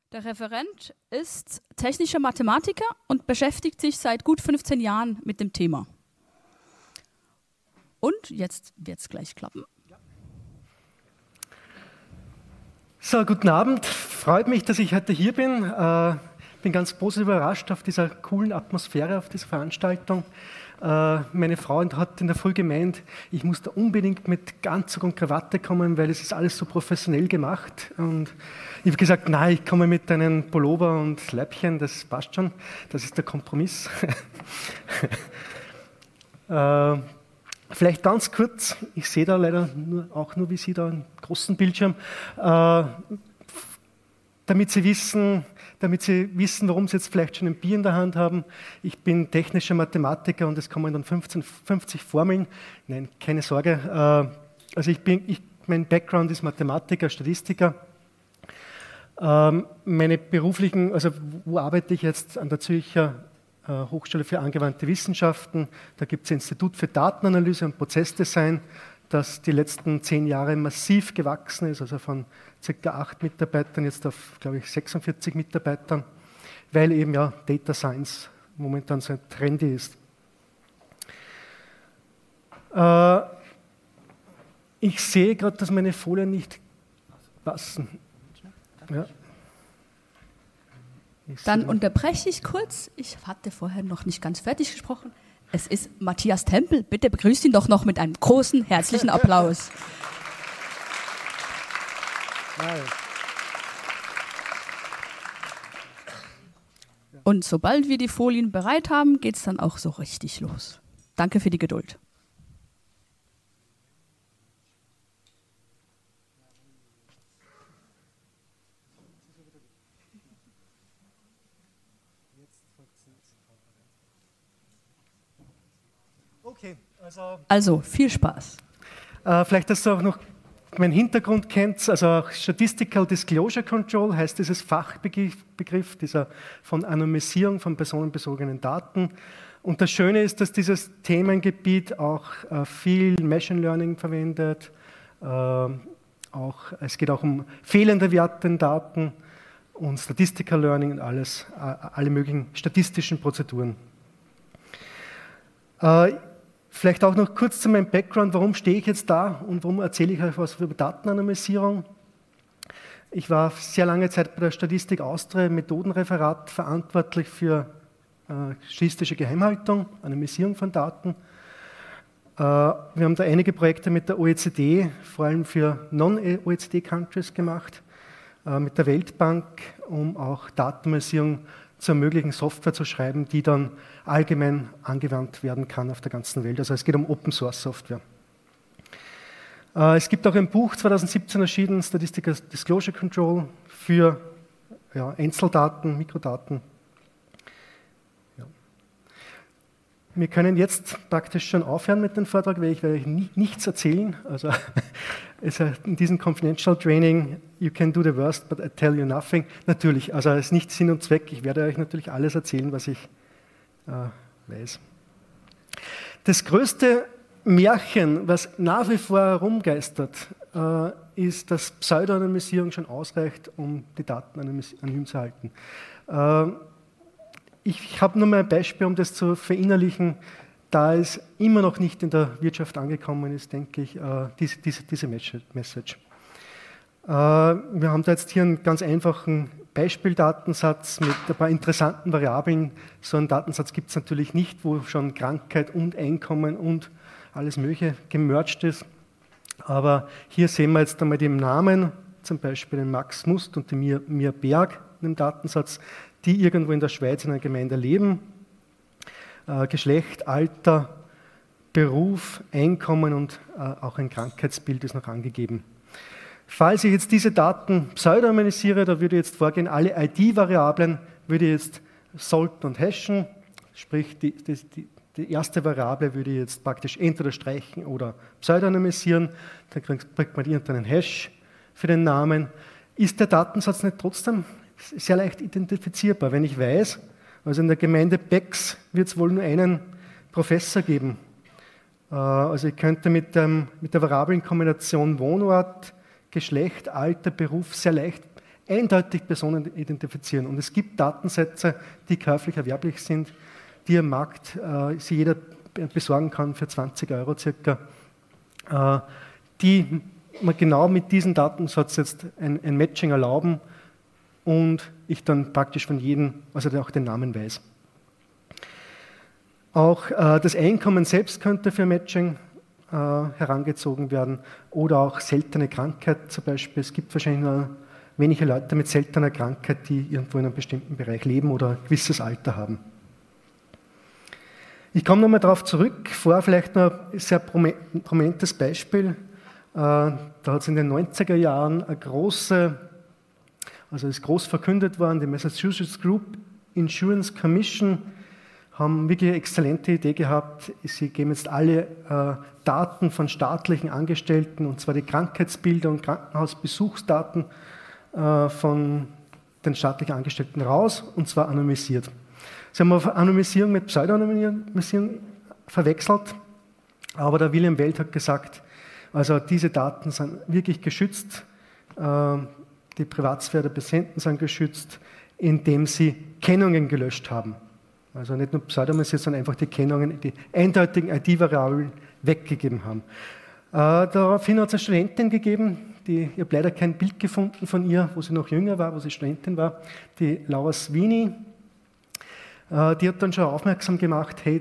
Der Referent ist technischer Mathematiker und beschäftigt sich seit gut 15 Jahren mit dem Thema. Und jetzt wird es gleich klappen. So, guten Abend. Freut mich, dass ich heute hier bin. Bin ganz positiv überrascht auf dieser coolen Atmosphäre, auf dieser Veranstaltung. Meine Frau hat in der Früh gemeint, ich muss da unbedingt mit Anzug und Krawatte kommen, weil es ist alles so professionell gemacht. Und ich habe gesagt, nein, ich komme mit einem Pullover und Leibchen, das passt schon, das ist der Kompromiss. Vielleicht ganz kurz, ich sehe da leider auch nur wie Sie da einen großen Bildschirm, damit Sie wissen, warum Sie jetzt vielleicht schon ein Bier in der Hand haben. Ich bin technischer Mathematiker und es kommen dann 50 Formeln. Nein, keine Sorge. Also mein Background ist Mathematiker, Statistiker. Meine beruflichen, also wo arbeite ich jetzt? An der Zürcher Hochschule für angewandte Wissenschaften. Da gibt es ein Institut für Datenanalyse und Prozessdesign, das die letzten 10 Jahre massiv gewachsen ist, also von ca. 8 Mitarbeitern jetzt auf, glaube ich, 46 Mitarbeitern, weil eben ja Data Science momentan so trendy ist. Ich sehe gerade, dass meine Folien nicht passen. Ja. Dann unterbreche ich kurz. Ich hatte vorher noch nicht ganz fertig gesprochen. Es ist Matthias Tempel. Bitte begrüßt ihn doch noch mit einem großen, herzlichen Applaus. Und sobald wir die Folien bereit haben, geht es dann auch so richtig los. Danke für die Geduld. Okay, also viel Spaß. Vielleicht, dass du auch noch meinen Hintergrund kennt, also Statistical Disclosure Control heißt dieses Fachbegriff dieser von Anonymisierung von personenbezogenen Daten. Und das Schöne ist, dass dieses Themengebiet auch viel Machine Learning verwendet. Es geht auch um fehlende Werte in Daten und Statistical Learning und alle möglichen statistischen Prozeduren. Vielleicht auch noch kurz zu meinem Background, warum stehe ich jetzt da und warum erzähle ich euch was über Datenanonymisierung. Ich war sehr lange Zeit bei der Statistik Austria im Methodenreferat verantwortlich für statistische Geheimhaltung, Anonymisierung von Daten. Wir haben da einige Projekte mit der OECD, vor allem für Non-OECD-Countries gemacht, mit der Weltbank, um auch Datenanonymisierung zu ermöglichen, Software zu schreiben, die dann allgemein angewandt werden kann auf der ganzen Welt. Also es geht um Open-Source-Software. Es gibt auch ein Buch, 2017 erschienen, Statistical Disclosure Control, für Einzeldaten, Mikrodaten. Ja. Wir können jetzt praktisch schon aufhören mit dem Vortrag, weil ich werde euch nichts erzählen. Also in diesem Confidential Training, you can do the worst, but I tell you nothing. Natürlich, also es ist nicht Sinn und Zweck. Ich werde euch natürlich alles erzählen, was ich weiß. Das größte Märchen, was nach wie vor herumgeistert, ist, dass Pseudonymisierung schon ausreicht, um die Daten anonym zu halten. Ich habe nur mal ein Beispiel, um das zu verinnerlichen. Da es immer noch nicht in der Wirtschaft angekommen ist, denke ich, diese Message. Wir haben da jetzt hier einen ganz einfachen Beispieldatensatz mit ein paar interessanten Variablen. So einen Datensatz gibt es natürlich nicht, wo schon Krankheit und Einkommen und alles Mögliche gemerged ist. Aber hier sehen wir jetzt einmal den Namen, zum Beispiel den Max Must und den Mir Berg in dem Datensatz, die irgendwo in der Schweiz in einer Gemeinde leben. Geschlecht, Alter, Beruf, Einkommen und auch ein Krankheitsbild ist noch angegeben. Falls ich jetzt diese Daten pseudonymisiere, da würde ich jetzt vorgehen, alle ID-Variablen würde ich jetzt salten und hashen, sprich die erste Variable würde ich jetzt praktisch entweder streichen oder pseudonymisieren, dann kriegt man irgendeinen Hash für den Namen. Ist der Datensatz nicht trotzdem sehr leicht identifizierbar, wenn ich weiß, also in der Gemeinde Bex wird es wohl nur einen Professor geben. Also ich könnte mit der Variablenkombination Wohnort, Geschlecht, Alter, Beruf sehr leicht eindeutig Personen identifizieren. Und es gibt Datensätze, die käuflich erwerblich sind, die am Markt sie jeder besorgen kann für 20 € circa, die man genau mit diesem Datensatz jetzt ein Matching erlauben und ich dann praktisch von jedem, also auch den Namen weiß. Auch das Einkommen selbst könnte für Matching herangezogen werden oder auch seltene Krankheit zum Beispiel. Es gibt wahrscheinlich nur wenige Leute mit seltener Krankheit, die irgendwo in einem bestimmten Bereich leben oder ein gewisses Alter haben. Ich komme nochmal darauf zurück, vorher vielleicht noch ein sehr prominentes Beispiel. Da hat es in den 90er Jahren ist groß verkündet worden, die Massachusetts Group Insurance Commission haben wirklich eine exzellente Idee gehabt. Sie geben jetzt alle Daten von staatlichen Angestellten, und zwar die Krankheitsbilder und Krankenhausbesuchsdaten von den staatlichen Angestellten raus, und zwar anonymisiert. Sie haben auf Anonymisierung mit Pseudonymisierung verwechselt, aber der William Weld hat gesagt, also diese Daten sind wirklich geschützt, die Privatsphäre der Patienten sind geschützt, indem sie Kennungen gelöscht haben. Also nicht nur pseudonymisiert, sondern einfach die Kennungen, die eindeutigen ID-Variablen weggegeben haben. Daraufhin hat es eine Studentin gegeben, ich habe leider kein Bild gefunden von ihr, wo sie noch jünger war, wo sie Studentin war, die Laura Sweeney. Die hat dann schon aufmerksam gemacht, hey,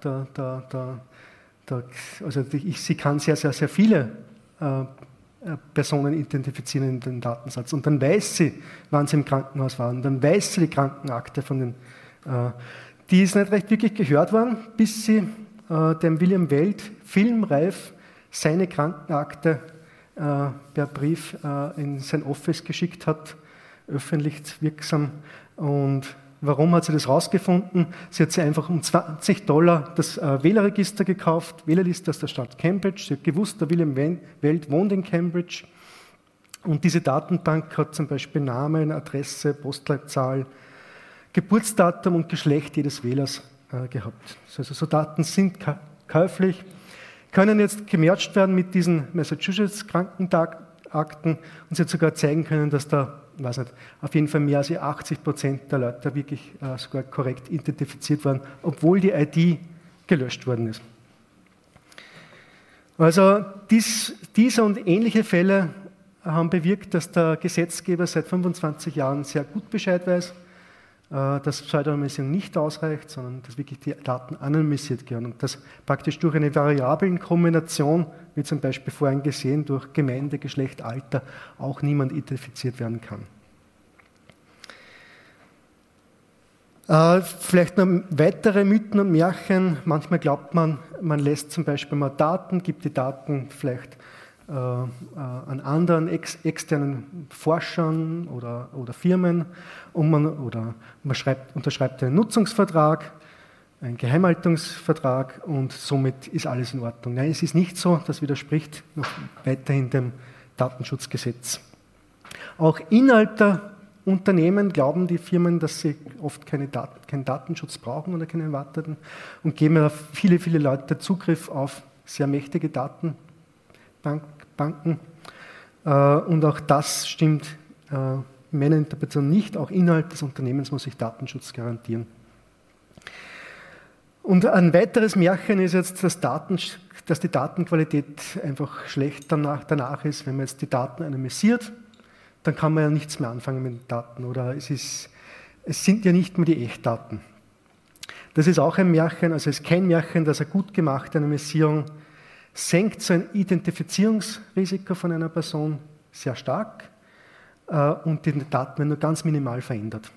sie kann sehr, sehr, sehr viele Personen identifizieren in den Datensatz. Und dann weiß sie, wann sie im Krankenhaus waren. Dann weiß sie die Krankenakte von den. Die ist nicht recht wirklich gehört worden, bis sie dem William Weld filmreif seine Krankenakte per Brief in sein Office geschickt hat, öffentlich wirksam. Und warum hat sie das rausgefunden? Sie hat sich einfach um $20 das Wählerregister gekauft, Wählerliste aus der Stadt Cambridge. Sie hat gewusst, der William Weld wohnt in Cambridge. Und diese Datenbank hat zum Beispiel Namen, Adresse, Postleitzahl, Geburtsdatum und Geschlecht jedes Wählers gehabt. Also so Daten sind käuflich, können jetzt gematcht werden mit diesen Massachusetts Krankenakten, und sie hat sogar zeigen können, dass da, weiß nicht, auf jeden Fall mehr als 80% der Leute wirklich sogar korrekt identifiziert waren, obwohl die ID gelöscht worden ist. Also diese und ähnliche Fälle haben bewirkt, dass der Gesetzgeber seit 25 Jahren sehr gut Bescheid weiß, dass Pseudonymisierung nicht ausreicht, sondern dass wirklich die Daten anonymisiert gehören und dass praktisch durch eine Variablenkombination, wie zum Beispiel vorhin gesehen, durch Gemeinde, Geschlecht, Alter, auch niemand identifiziert werden kann. Vielleicht noch weitere Mythen und Märchen. Manchmal glaubt man, man lässt zum Beispiel mal Daten, gibt die Daten vielleicht an anderen externen Forschern oder Firmen und man unterschreibt einen Nutzungsvertrag, einen Geheimhaltungsvertrag und somit ist alles in Ordnung. Nein, es ist nicht so, das widerspricht noch weiterhin dem Datenschutzgesetz. Auch innerhalb der Unternehmen glauben die Firmen, dass sie oft keinen Datenschutz brauchen oder keinen erwarteten und geben viele, viele Leute Zugriff auf sehr mächtige Datenbanken. Und auch das stimmt in meiner Interpretation nicht. Auch innerhalb des Unternehmens muss ich Datenschutz garantieren. Und ein weiteres Märchen ist jetzt, dass die Datenqualität einfach schlecht danach ist, wenn man jetzt die Daten anonymisiert. Dann kann man ja nichts mehr anfangen mit den Daten oder es sind ja nicht mehr die Echtdaten. Das ist auch ein Märchen, also es ist kein Märchen, dass eine gut gemachte Anonymisierung senkt so ein Identifizierungsrisiko von einer Person sehr stark und die Daten werden nur ganz minimal verändert.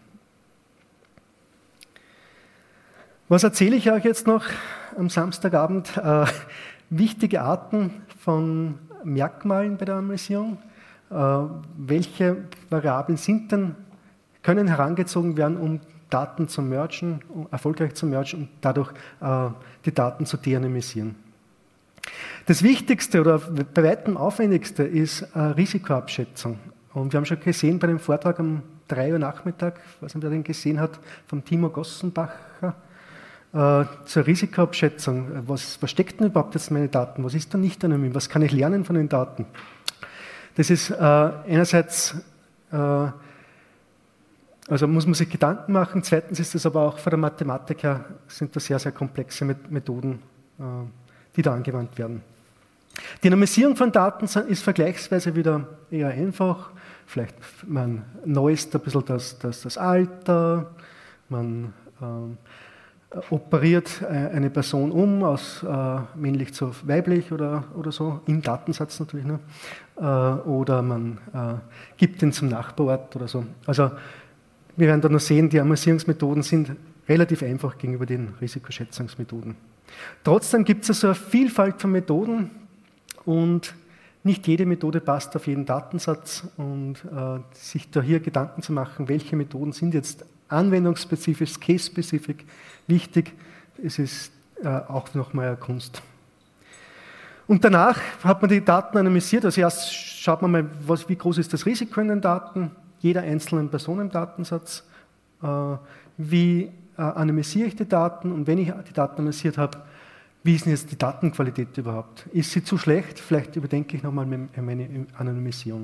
Was erzähle ich euch jetzt noch am Samstagabend? Wichtige Arten von Merkmalen bei der Anonymisierung. Welche Variablen können herangezogen werden, um Daten zu mergen, erfolgreich zu mergen und dadurch die Daten zu de-anonymisieren. Das Wichtigste oder bei weitem aufwendigste ist Risikoabschätzung. Und wir haben schon gesehen bei dem Vortrag um 3 Uhr Nachmittag, ich weiß nicht, wer den gesehen hat, von Timo Gossenbacher, zur Risikoabschätzung. Was steckt denn überhaupt jetzt in meine Daten? Was ist da nicht anonym? Was kann ich lernen von den Daten? Das ist einerseits Also muss man sich Gedanken machen. Zweitens ist es aber auch von der Mathematik her, sind das sehr, sehr komplexe Methoden, die da angewandt werden. Die Anonymisierung von Daten ist vergleichsweise wieder eher einfach. Vielleicht man neuest ein bisschen das Alter, man operiert eine Person um aus männlich zu weiblich oder so, im Datensatz natürlich, ne? Oder man gibt ihn zum Nachbarort oder so. Also wir werden dann noch sehen, die Anonymisierungsmethoden sind relativ einfach gegenüber den Risikoschätzungsmethoden. Trotzdem gibt es also eine Vielfalt von Methoden und nicht jede Methode passt auf jeden Datensatz und sich da hier Gedanken zu machen, welche Methoden sind jetzt anwendungsspezifisch, case-spezifisch wichtig, es ist auch nochmal eine Kunst. Und danach hat man die Daten anonymisiert, also erst schaut man mal, wie groß ist das Risiko in den Daten, jeder einzelnen Person im Datensatz, wie anonymisiere ich die Daten und wenn ich die Daten anonymisiert habe, wie ist denn jetzt die Datenqualität überhaupt? Ist sie zu schlecht? Vielleicht überdenke ich nochmal meine Anonymisierung.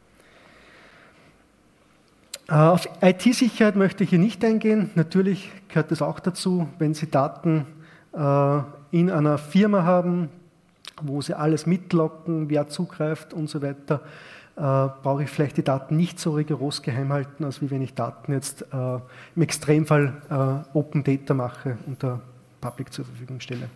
Auf IT-Sicherheit möchte ich hier nicht eingehen. Natürlich gehört das auch dazu, wenn Sie Daten in einer Firma haben, wo Sie alles mitloggen, wer zugreift und so weiter, brauche ich vielleicht die Daten nicht so rigoros geheim halten, als wie wenn ich Daten jetzt im Extremfall Open Data mache und der Public zur Verfügung stelle.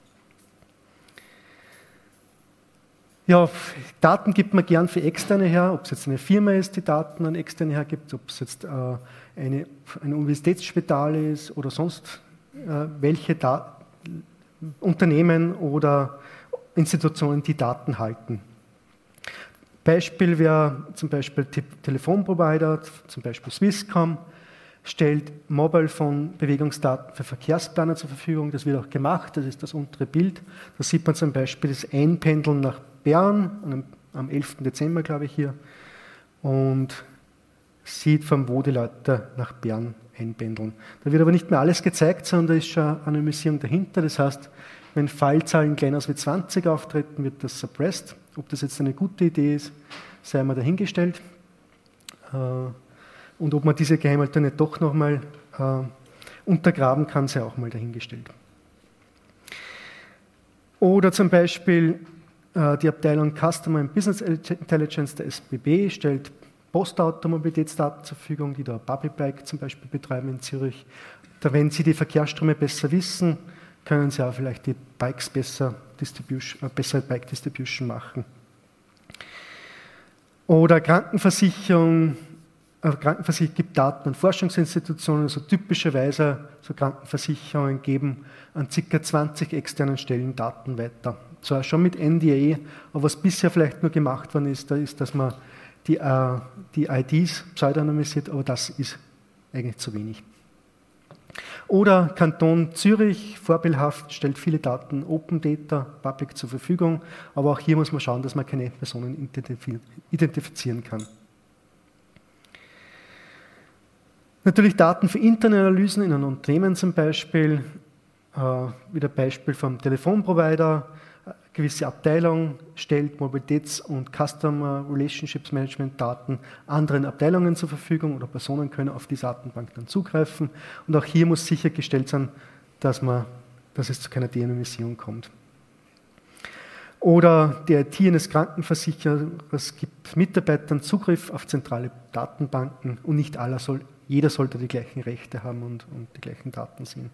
Ja, Daten gibt man gern für Externe her, ob es jetzt eine Firma ist, die Daten an Externe hergibt, ob es jetzt ein Universitätsspital ist oder sonst welche Unternehmen oder Institutionen, die Daten halten. Beispiel wäre zum Beispiel Telefonprovider, zum Beispiel Swisscom, stellt Mobile Phone Bewegungsdaten für Verkehrsplaner zur Verfügung. Das wird auch gemacht, das ist das untere Bild. Da sieht man zum Beispiel das Einpendeln nach Bern, am 11. Dezember, glaube ich, hier, und sieht, von wo die Leute nach Bern einpendeln. Da wird aber nicht mehr alles gezeigt, sondern da ist schon eine Anonymisierung dahinter. Das heißt, wenn Fallzahlen kleiner als 20 auftreten, wird das suppressed. Ob das jetzt eine gute Idee ist, sei mal dahingestellt. Und ob man diese Geheimhalter nicht doch nochmal untergraben kann, sei auch mal dahingestellt. Oder zum Beispiel die Abteilung Customer and Business Intelligence der SBB stellt Postautomobilitätsdaten zur Verfügung, die da Bubble Bike zum Beispiel betreiben in Zürich. Da, wenn Sie die Verkehrsströme besser wissen, können Sie auch vielleicht die Bikes bessere Bike Distribution machen. Oder Krankenversicherung gibt Daten an Forschungsinstitutionen, also typischerweise so Krankenversicherungen geben an ca. 20 externen Stellen Daten weiter. Zwar schon mit NDA, aber was bisher vielleicht nur gemacht worden ist, dass man die IDs pseudonymisiert, aber das ist eigentlich zu wenig. Oder Kanton Zürich, vorbildhaft, stellt viele Daten Open Data, Public zur Verfügung, aber auch hier muss man schauen, dass man keine Personen identifizieren kann. Natürlich Daten für interne Analysen in einem Unternehmen zum Beispiel, wieder Beispiel vom Telefonprovider, gewisse Abteilung stellt Mobilitäts- und Customer Relationships Management Daten anderen Abteilungen zur Verfügung oder Personen können auf die Datenbank dann zugreifen. Und auch hier muss sichergestellt sein, dass es zu keiner De-Anonymisierung kommt. Oder die IT eines Krankenversicherers gibt Mitarbeitern Zugriff auf zentrale Datenbanken und nicht jeder sollte die gleichen Rechte haben und die gleichen Daten sehen.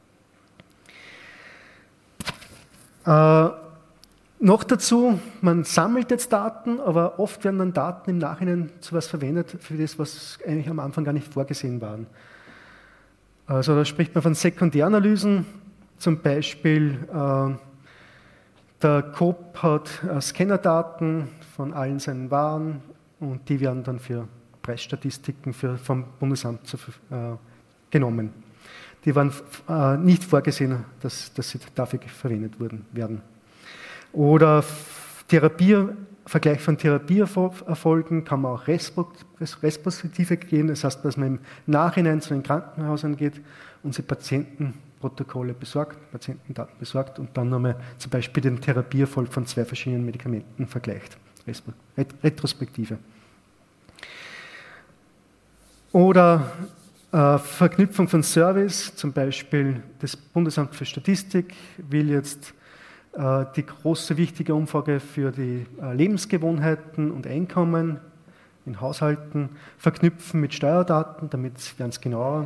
Noch dazu, man sammelt jetzt Daten, aber oft werden dann Daten im Nachhinein zu etwas verwendet, für das, was eigentlich am Anfang gar nicht vorgesehen waren. Also da spricht man von Sekundäranalysen, zum Beispiel der Coop hat Scannerdaten von allen seinen Waren und die werden dann für Preisstatistiken vom Bundesamt genommen. Die waren nicht vorgesehen, dass sie dafür verwendet werden. Oder Vergleich von Therapieerfolgen kann man auch Retrospektive gehen, das heißt, dass man im Nachhinein zu den Krankenhäusern geht und sich Patientenprotokolle besorgt, Patientendaten besorgt und dann nochmal zum Beispiel den Therapieerfolg von 2 verschiedenen Medikamenten vergleicht. Retrospektive. Oder Verknüpfung von Service, zum Beispiel das Bundesamt für Statistik will jetzt die große wichtige Umfrage für die Lebensgewohnheiten und Einkommen in Haushalten verknüpfen mit Steuerdaten, damit werden es genauer.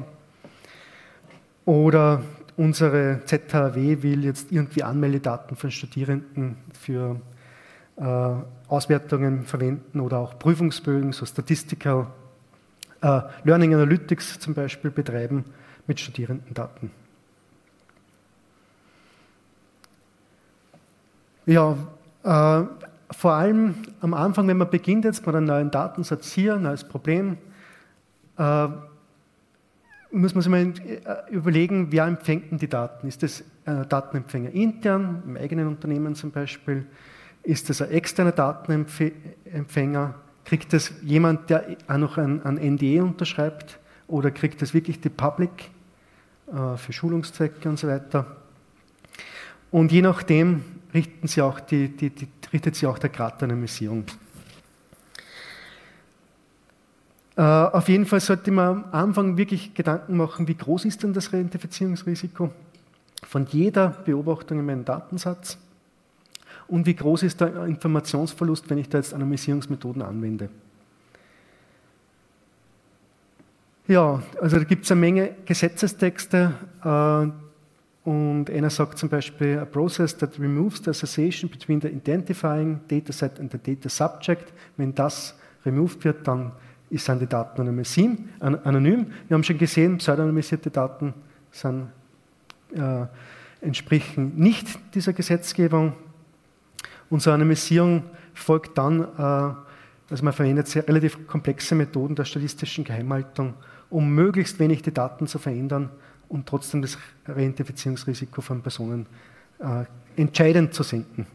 Oder unsere ZHW will jetzt irgendwie Anmeldedaten von Studierenden für Auswertungen verwenden oder auch Prüfungsbögen, so Statistical Learning Analytics zum Beispiel betreiben mit Studierendendaten. Ja, vor allem am Anfang, wenn man beginnt jetzt mit einem neuen Datensatz hier, ein neues Problem, muss man sich mal überlegen, wer empfängt denn die Daten? Ist das ein Datenempfänger intern, im eigenen Unternehmen zum Beispiel? Ist das ein externer Datenempfänger? Kriegt das jemand, der auch noch ein NDA unterschreibt? Oder kriegt das wirklich die Public für Schulungszwecke und so weiter? Und je nachdem richtet sich auch der Grad der Anonymisierung. Auf jeden Fall sollte man am Anfang wirklich Gedanken machen, wie groß ist denn das Reidentifizierungsrisiko von jeder Beobachtung in meinem Datensatz und wie groß ist der Informationsverlust, wenn ich da jetzt Anonymisierungsmethoden anwende. Ja, also da gibt es eine Menge Gesetzestexte und einer sagt zum Beispiel, a process that removes the association between the identifying dataset and the data subject. Wenn das removed wird, dann sind die Daten anonym. Wir haben schon gesehen, pseudonymisierte Daten entsprechen nicht dieser Gesetzgebung. Unsere Anonymisierung folgt dann, also man verwendet sehr relativ komplexe Methoden der statistischen Geheimhaltung, um möglichst wenig die Daten zu verändern und trotzdem das Reidentifizierungsrisiko von Personen entscheidend zu senken.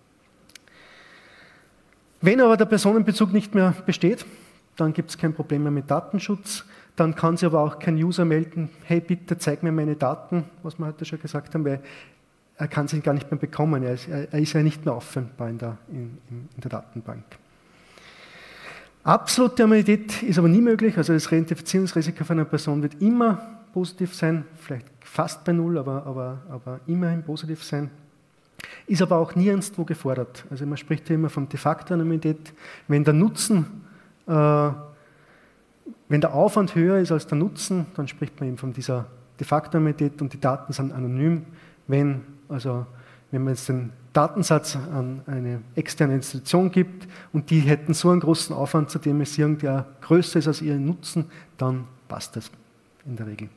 Wenn aber der Personenbezug nicht mehr besteht, dann gibt es kein Problem mehr mit Datenschutz. Dann kann sich aber auch kein User melden, hey, bitte zeig mir meine Daten, was wir heute schon gesagt haben, weil er kann sie gar nicht mehr bekommen. Er ist ja nicht mehr auffindbar in der Datenbank. Absolute Anonymität ist aber nie möglich. Also das Reidentifizierungsrisiko von einer Person wird immer positiv sein, vielleicht fast bei null, aber immerhin positiv sein. Ist aber auch nirgendwo gefordert. Also man spricht ja immer von de facto Anonymität. Wenn der Aufwand höher ist als der Nutzen, dann spricht man eben von dieser de facto Anonymität und die Daten sind anonym. Wenn man jetzt den Datensatz an eine externe Institution gibt und die hätten so einen großen Aufwand zur Anonymisierung, der größer ist als ihr Nutzen, dann passt das in der Regel.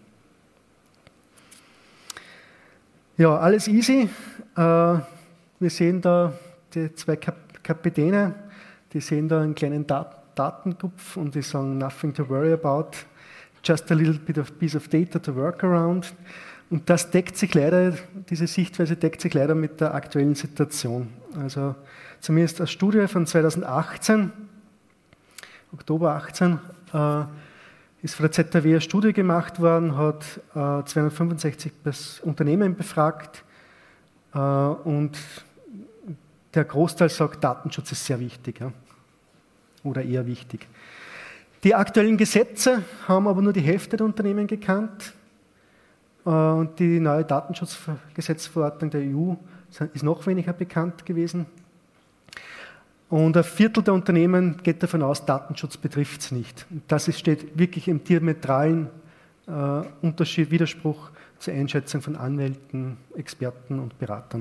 Ja, alles easy. Wir sehen da die zwei Kapitäne, die sehen da einen kleinen Datentupf und die sagen, nothing to worry about, just a little bit of piece of data to work around. Und das deckt sich leider, diese Sichtweise deckt sich leider mit der aktuellen Situation. Also zumindest eine Studie von 2018, Oktober 18, ist von der ZHW eine Studie gemacht worden, hat 265 Unternehmen befragt und der Großteil sagt, Datenschutz ist sehr wichtig, ja, oder eher wichtig. Die aktuellen Gesetze haben aber nur die Hälfte der Unternehmen gekannt. Und die neue Datenschutzgesetzverordnung der EU ist noch weniger bekannt gewesen. Und ein Viertel der Unternehmen geht davon aus, Datenschutz betrifft es nicht. Und das steht wirklich im diametralen Widerspruch zur Einschätzung von Anwälten, Experten und Beratern.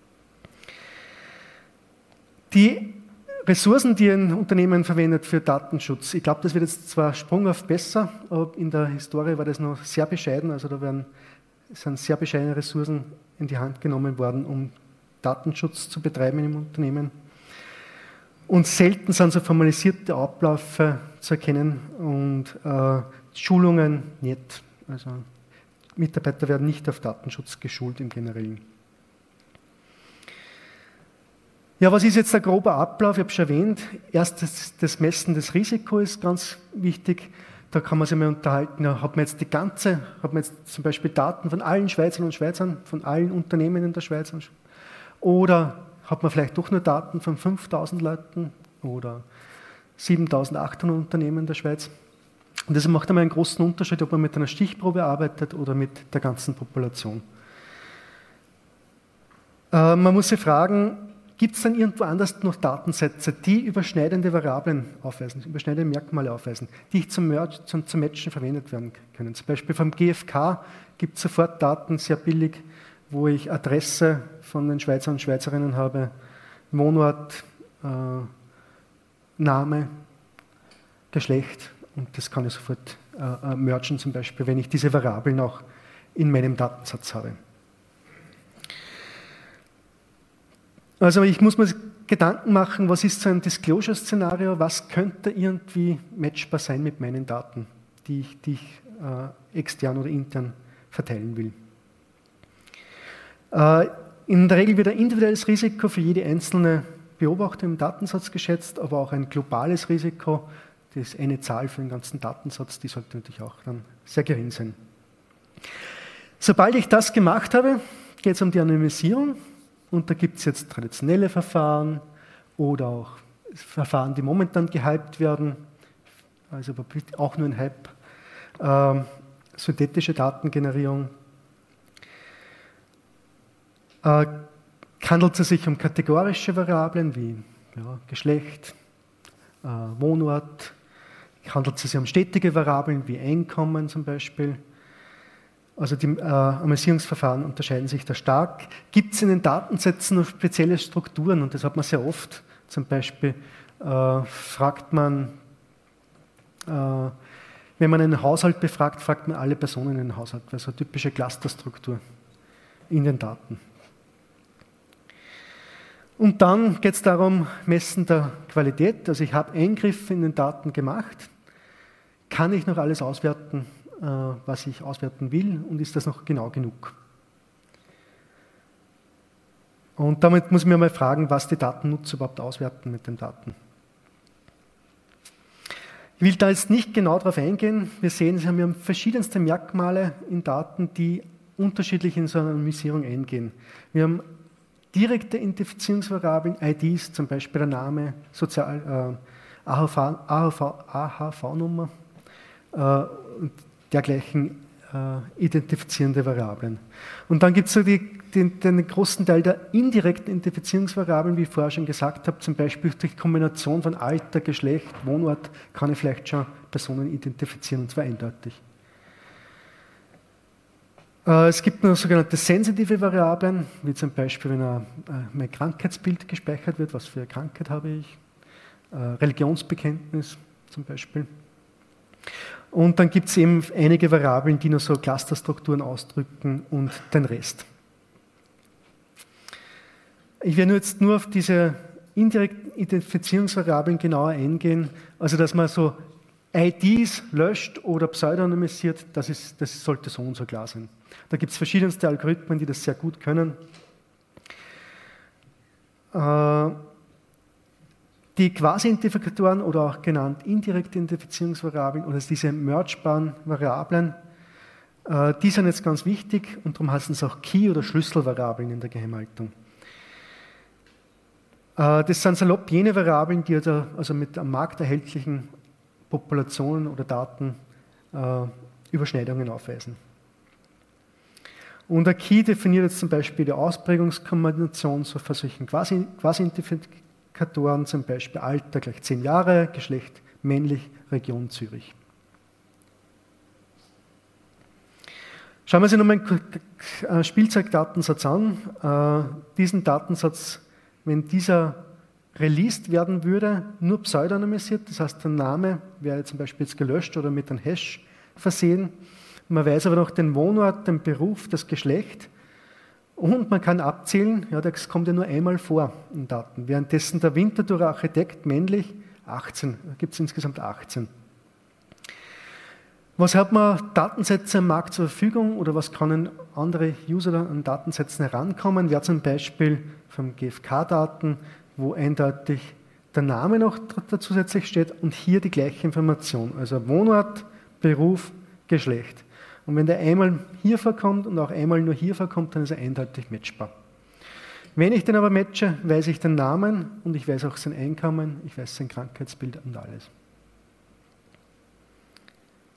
Die Ressourcen, die ein Unternehmen verwendet für Datenschutz, ich glaube, das wird jetzt zwar sprunghaft besser, aber in der Historie war das noch sehr bescheiden, also da sind sehr bescheidene Ressourcen in die Hand genommen worden, um Datenschutz zu betreiben im Unternehmen. Und selten sind so formalisierte Abläufe zu erkennen und Schulungen nicht. Also Mitarbeiter werden nicht auf Datenschutz geschult im Generellen. Ja, was ist jetzt der grobe Ablauf? Ich habe schon erwähnt, erst das Messen des Risikos ist ganz wichtig. Da kann man sich mal unterhalten, ja, hat man jetzt zum Beispiel Daten von allen Schweizern und Schweizern, von allen Unternehmen in der Schweiz? Oder hat man vielleicht doch nur Daten von 5.000 Leuten oder 7.800 Unternehmen in der Schweiz? Und das macht einmal einen großen Unterschied, ob man mit einer Stichprobe arbeitet oder mit der ganzen Population. Man muss sich fragen, gibt es dann irgendwo anders noch Datensätze, die überschneidende Variablen aufweisen, überschneidende Merkmale aufweisen, die zum Matchen verwendet werden können. Zum Beispiel vom GfK gibt es sofort Daten, sehr billig, wo ich Adresse von den Schweizer und Schweizerinnen habe, Wohnort, Name, Geschlecht, und das kann ich sofort mergen, zum Beispiel, wenn ich diese Variablen auch in meinem Datensatz habe. Also ich muss mir Gedanken machen, was ist so ein Disclosure-Szenario, was könnte irgendwie matchbar sein mit meinen Daten, die ich extern oder intern verteilen will. In der Regel wird ein individuelles Risiko für jede einzelne Beobachter im Datensatz geschätzt, aber auch ein globales Risiko, das ist eine Zahl für den ganzen Datensatz, die sollte natürlich auch dann sehr gering sein. Sobald ich das gemacht habe, geht es um die Anonymisierung. Und da gibt es jetzt traditionelle Verfahren oder auch Verfahren, die momentan gehypt werden, also auch nur ein Hype, synthetische Datengenerierung. Handelt es sich um kategorische Variablen wie Geschlecht, Wohnort, handelt es sich um stetige Variablen wie Einkommen zum Beispiel. Also die Anonymisierungsverfahren unterscheiden sich da stark. Gibt es in den Datensätzen noch spezielle Strukturen? Und das hat man sehr oft. Zum Beispiel fragt man, wenn man einen Haushalt befragt, fragt man alle Personen in den Haushalt. Also eine typische Clusterstruktur in den Daten. Und dann geht es darum, Messen der Qualität. Also ich habe Eingriffe in den Daten gemacht. Kann ich noch alles auswerten, was ich auswerten will, und ist das noch genau genug? Und damit muss ich mir mal fragen, was die Datennutzer überhaupt auswerten mit den Daten. Ich will da jetzt nicht genau darauf eingehen. Wir sehen, wir haben verschiedenste Merkmale in Daten, die unterschiedlich in so eine Anonymisierung eingehen. Wir haben direkte Identifizierungsvariablen, IDs, zum Beispiel der Name, AHV-Nummer und dergleichen identifizierende Variablen. Und dann gibt es so den großen Teil der indirekten Identifizierungsvariablen, wie ich vorher schon gesagt habe, zum Beispiel durch Kombination von Alter, Geschlecht, Wohnort kann ich vielleicht schon Personen identifizieren, und zwar eindeutig. Es gibt noch sogenannte sensitive Variablen, wie zum Beispiel, wenn mein Krankheitsbild gespeichert wird, was für eine Krankheit habe ich, Religionsbekenntnis zum Beispiel. Und dann gibt es eben einige Variablen, die nur so Clusterstrukturen ausdrücken, und den Rest. Ich werde jetzt nur auf diese indirekten Identifizierungsvariablen genauer eingehen, also dass man so IDs löscht oder pseudonymisiert, das sollte so und so klar sein. Da gibt es verschiedenste Algorithmen, die das sehr gut können. Die Quasi-Identifikatoren oder auch genannt indirekte Identifizierungsvariablen oder diese mergebaren Variablen, die sind jetzt ganz wichtig, und darum heißen es auch Key- oder Schlüsselvariablen in der Geheimhaltung. Das sind salopp jene Variablen, die also mit am Markt erhältlichen Populationen oder Daten Überschneidungen aufweisen. Und ein Key definiert jetzt zum Beispiel die Ausprägungskombination so für solchen Quasi-Identifikatoren, zum Beispiel Alter gleich 10 Jahre, Geschlecht männlich, Region Zürich. Schauen wir uns nochmal einen Spielzeugdatensatz an. Diesen Datensatz, wenn dieser released werden würde, nur pseudonymisiert, das heißt, der Name wäre zum Beispiel jetzt gelöscht oder mit einem Hash versehen. Man weiß aber noch den Wohnort, den Beruf, das Geschlecht, und man kann abzählen, ja, das kommt ja nur einmal vor in Daten. Währenddessen der Winterthurer Architekt männlich 18, da gibt es insgesamt 18. Was hat man Datensätze am Markt zur Verfügung oder was können andere User an Datensätzen herankommen? Wäre zum Beispiel von GfK-Daten, wo eindeutig der Name noch zusätzlich steht und hier die gleiche Information, also Wohnort, Beruf, Geschlecht. Und wenn der einmal hier vorkommt und auch einmal nur hier vorkommt, dann ist er eindeutig matchbar. Wenn ich den aber matche, weiß ich den Namen und ich weiß auch sein Einkommen, ich weiß sein Krankheitsbild und alles.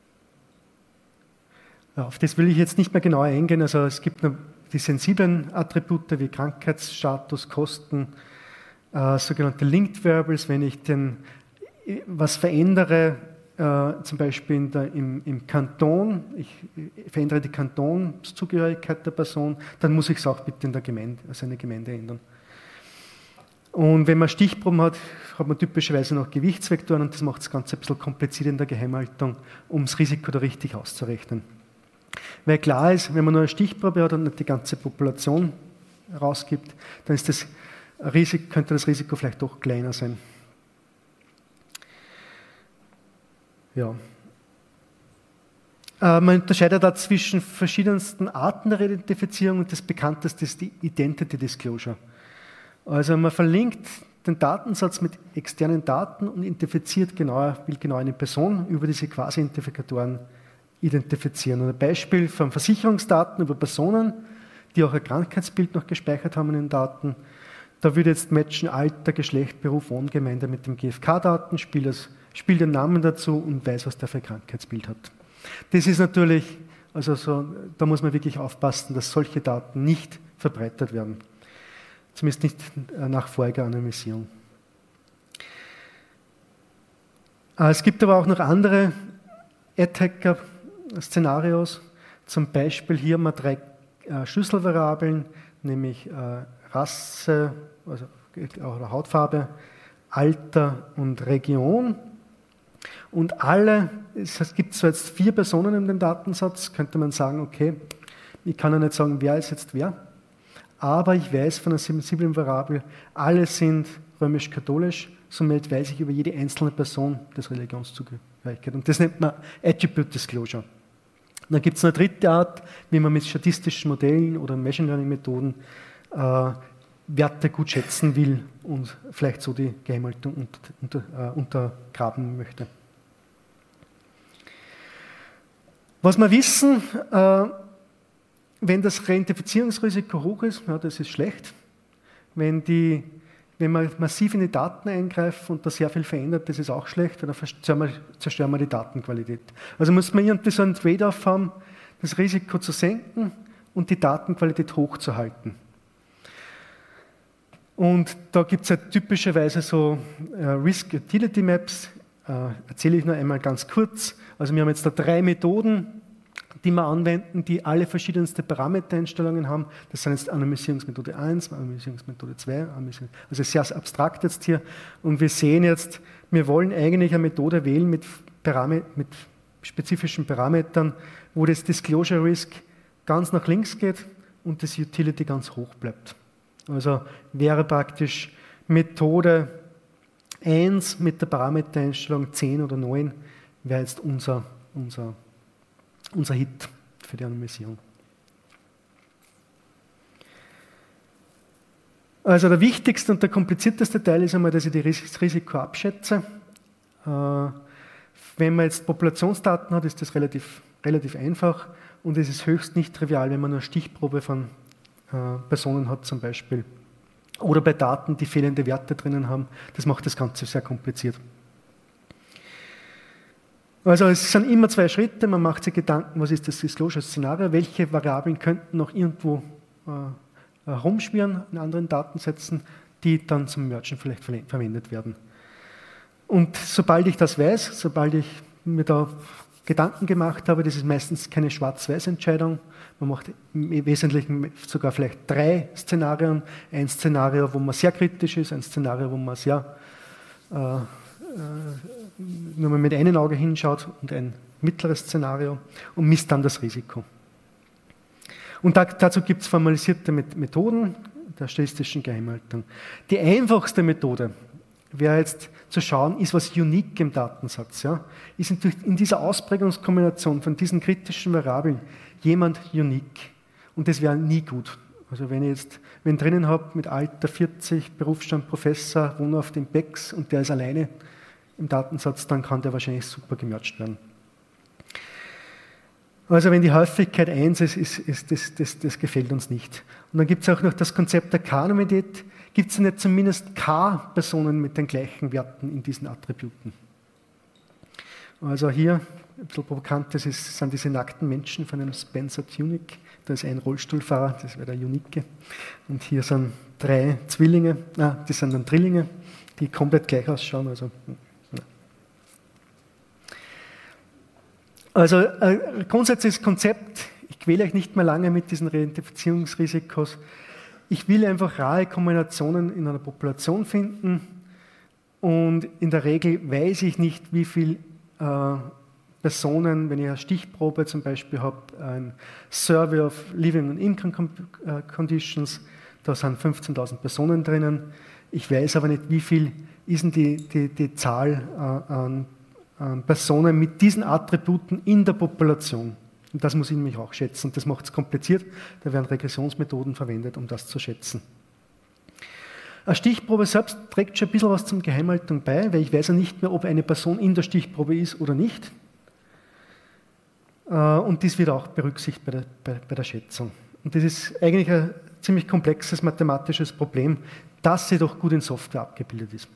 Auf das will ich jetzt nicht mehr genauer eingehen. Also es gibt noch die sensiblen Attribute wie Krankheitsstatus, Kosten, sogenannte Linked Variables, wenn ich was verändere, zum Beispiel im Kanton, ich verändere die Kantonszugehörigkeit der Person, dann muss ich es auch bitte in der Gemeinde, also in der Gemeinde ändern. Und wenn man Stichproben hat, hat man typischerweise noch Gewichtsvektoren und das macht das Ganze ein bisschen kompliziert in der Geheimhaltung, um das Risiko da richtig auszurechnen. Weil klar ist, wenn man nur eine Stichprobe hat und nicht die ganze Population rausgibt, dann ist könnte das Risiko vielleicht doch kleiner sein. Ja. Man unterscheidet da zwischen verschiedensten Arten der Identifizierung und das bekannteste ist die Identity Disclosure. Also man verlinkt den Datensatz mit externen Daten und will genau eine Person über diese Quasi-Identifikatoren identifizieren. Und ein Beispiel von Versicherungsdaten über Personen, die auch ein Krankheitsbild noch gespeichert haben in den Daten. Da würde jetzt matchen Alter, Geschlecht, Beruf, Wohngemeinde mit dem GfK-Daten, spielt den Namen dazu und weiß, was der für ein Krankheitsbild hat. Das ist natürlich, da muss man wirklich aufpassen, dass solche Daten nicht verbreitet werden. Zumindest nicht nach voriger Anonymisierung. Es gibt aber auch noch andere Attacker-Szenarios. Zum Beispiel hier haben wir 3 Schlüsselvariablen, nämlich Rasse, also oder Hautfarbe, Alter und Region. Und es gibt zwar jetzt 4 Personen in dem Datensatz, könnte man sagen, okay, ich kann ja nicht sagen, wer ist jetzt wer, aber ich weiß von einer sensiblen Variable, alle sind römisch-katholisch, somit weiß ich über jede einzelne Person das Religionszugehörigkeit. Und das nennt man Attribute Disclosure. Und dann gibt es eine dritte Art, wie man mit statistischen Modellen oder Machine Learning Methoden Werte gut schätzen will und vielleicht so die Geheimhaltung untergraben möchte. Was wir wissen, wenn das Reidentifizierungsrisiko hoch ist, ja, das ist schlecht. Wenn wir massiv in die Daten eingreifen und da sehr viel verändert, das ist auch schlecht, dann zerstören wir die Datenqualität. Also muss man irgendwie so einen Trade-off haben, das Risiko zu senken und die Datenqualität hochzuhalten. Und da gibt es ja typischerweise so Risk-Utility-Maps, erzähle ich nur einmal ganz kurz. Also wir haben jetzt da 3 Methoden, die wir anwenden, die alle verschiedenste Parametereinstellungen haben. Das sind jetzt Anonymisierungsmethode 1, Anonymisierungsmethode 2, also sehr abstrakt jetzt hier. Und wir sehen jetzt, wir wollen eigentlich eine Methode wählen mit spezifischen Parametern, wo das Disclosure Risk ganz nach links geht und das Utility ganz hoch bleibt. Also wäre praktisch Methode 1 mit der Parametereinstellung 10 oder 9, wäre jetzt unser Hit für die Anonymisierung. Also der wichtigste und der komplizierteste Teil ist einmal, dass ich das Risiko abschätze. Wenn man jetzt Populationsdaten hat, ist das relativ einfach und es ist höchst nicht trivial, wenn man nur eine Stichprobe von Personen hat zum Beispiel. Oder bei Daten, die fehlende Werte drinnen haben. Das macht das Ganze sehr kompliziert. Also es sind immer 2 Schritte. Man macht sich Gedanken, was ist das Disclosure-Szenario, welche Variablen könnten noch irgendwo herumschwirren in anderen Datensätzen, die dann zum Mergen vielleicht verwendet werden. Und sobald ich das weiß, sobald ich mir da Gedanken gemacht habe, das ist meistens keine Schwarz-Weiß-Entscheidung. Man macht im Wesentlichen sogar vielleicht 3 Szenarien. Ein Szenario, wo man sehr kritisch ist, ein Szenario, wo man sehr nur mal mit einem Auge hinschaut und ein mittleres Szenario und misst dann das Risiko. Und dazu gibt es formalisierte Methoden der statistischen Geheimhaltung. Die einfachste Methode wäre jetzt zu schauen, ist was unique im Datensatz. Ja? Ist in dieser Ausprägungskombination von diesen kritischen Variablen jemand unique? Und das wäre nie gut. Also wenn ich drinnen habe mit Alter 40, Berufsstand Professor, Wohnort in Becks und der ist alleine im Datensatz, dann kann der wahrscheinlich super gemerged werden. Also wenn die Häufigkeit 1 ist, das gefällt uns nicht. Und dann gibt es auch noch das Konzept der K-Anonymität. Gibt es nicht zumindest K-Personen mit den gleichen Werten in diesen Attributen? Also hier, ein bisschen provokant, sind diese nackten Menschen von einem Spencer Tunick. Da ist ein Rollstuhlfahrer, das wäre der Unique. Und hier sind 3 Zwillinge, die sind dann Drillinge, die komplett gleich ausschauen. Also ein grundsätzliches Konzept, ich quäle euch nicht mehr lange mit diesen Reidentifizierungsrisikos. Ich will einfach rare Kombinationen in einer Population finden und in der Regel weiß ich nicht, wie viele Personen, wenn ich eine Stichprobe zum Beispiel habe, ein Survey of Living and Income Conditions, da sind 15.000 Personen drinnen. Ich weiß aber nicht, wie viel ist denn die Zahl an Personen mit diesen Attributen in der Population. Und das muss ich nämlich auch schätzen. Das macht es kompliziert. Da werden Regressionsmethoden verwendet, um das zu schätzen. Eine Stichprobe selbst trägt schon ein bisschen was zur Geheimhaltung bei, weil ich weiß ja nicht mehr, ob eine Person in der Stichprobe ist oder nicht. Und dies wird auch berücksichtigt bei der Schätzung. Und das ist eigentlich ein ziemlich komplexes mathematisches Problem, das jedoch gut in Software abgebildet ist.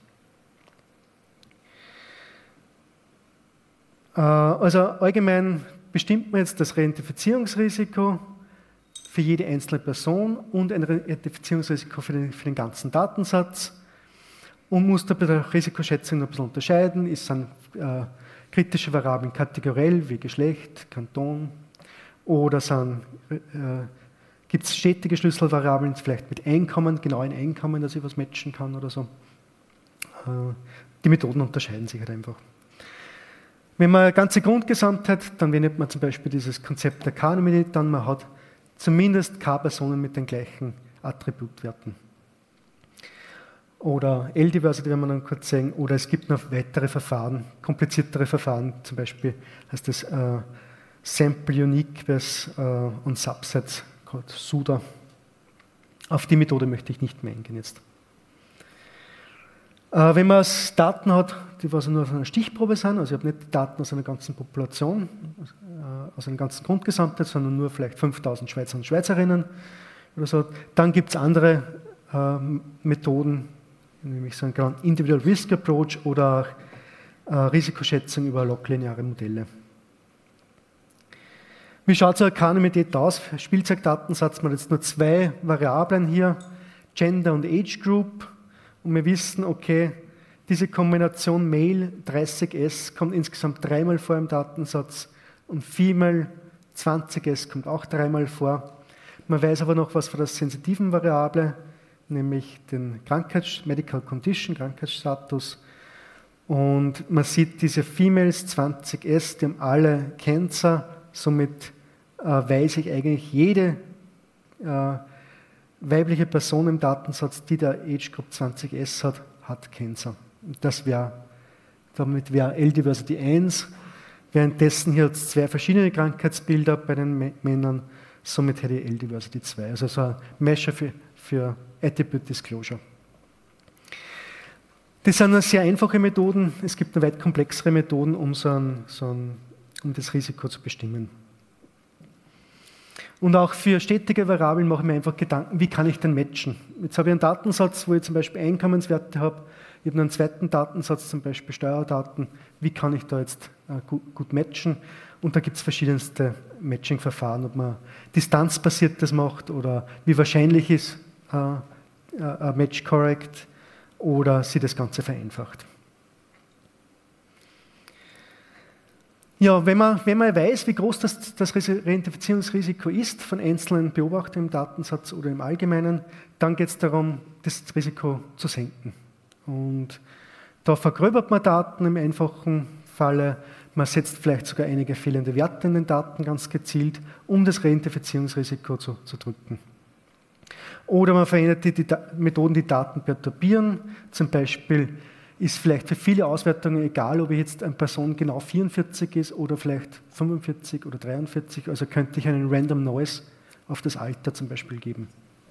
Also allgemein bestimmt man jetzt das Reidentifizierungsrisiko für jede einzelne Person und ein Reidentifizierungsrisiko für den ganzen Datensatz und muss da bei der Risikoschätzung noch ein bisschen unterscheiden. Es sind kritische Variablen kategoriell wie Geschlecht, Kanton oder gibt es stetige Schlüsselvariablen, vielleicht mit Einkommen, genau ein Einkommen, dass ich was matchen kann oder so. Die Methoden unterscheiden sich halt einfach. Wenn man eine ganze Grundgesamtheit, dann wendet man zum Beispiel dieses Konzept der K-Anonymität an, man hat zumindest K-Personen mit den gleichen Attributwerten. Oder L-Diversity, wenn man dann kurz sagen, oder es gibt noch weitere Verfahren, kompliziertere Verfahren, zum Beispiel heißt das Sample Uniqueness und Subsets, called SUDA. Auf die Methode möchte ich nicht mehr eingehen jetzt. Wenn man Daten hat, die was nur aus einer Stichprobe sind, also ich habe nicht Daten aus einer ganzen Population, aus einer ganzen Grundgesamtheit, sondern nur vielleicht 5.000 Schweizer und Schweizerinnen oder so, dann gibt es andere Methoden, nämlich so einen genannten Individual Risk Approach oder Risikoschätzung über log-lineare Modelle. Wie schaut so eine K-Anonymität aus? Spielzeugdatensatz, man hat jetzt nur 2 Variablen hier, Gender und Age Group. Und wir wissen, okay, diese Kombination Male 30S kommt insgesamt 3-mal vor im Datensatz und Female 20S kommt auch 3-mal vor. Man weiß aber noch was von der sensitiven Variable, nämlich den Medical Condition, Krankheitsstatus. Und man sieht diese Females 20S, die haben alle Cancer, somit weiß ich eigentlich jede weibliche Person im Datensatz, die der Age Group 20S hat Cancer. Damit wäre L-Diversity 1. Währenddessen hier hat es 2 verschiedene Krankheitsbilder bei den Männern, somit hätte ich L-Diversity 2. Also so ein Measure für Attribute Disclosure. Das sind sehr einfache Methoden. Es gibt noch weit komplexere Methoden, um das Risiko zu bestimmen. Und auch für stetige Variablen mache ich mir einfach Gedanken, wie kann ich denn matchen? Jetzt habe ich einen Datensatz, wo ich zum Beispiel Einkommenswerte habe. Ich habe einen zweiten Datensatz, zum Beispiel Steuerdaten. Wie kann ich da jetzt gut matchen? Und da gibt es verschiedenste Matching-Verfahren, ob man distanzbasiert das macht oder wie wahrscheinlich ist ein Match correct oder sie das Ganze vereinfacht. Ja, wenn man weiß, wie groß das Reidentifizierungsrisiko ist von einzelnen Beobachtern im Datensatz oder im Allgemeinen, dann geht es darum, das Risiko zu senken. Und da vergröbert man Daten im einfachen Falle, man setzt vielleicht sogar einige fehlende Werte in den Daten ganz gezielt, um das Reidentifizierungsrisiko zu drücken. Oder man verändert die Methoden, die Daten perturbieren, zum Beispiel ist vielleicht für viele Auswertungen egal, ob ich jetzt eine Person genau 44 ist oder vielleicht 45 oder 43, also könnte ich einen Random Noise auf das Alter zum Beispiel geben.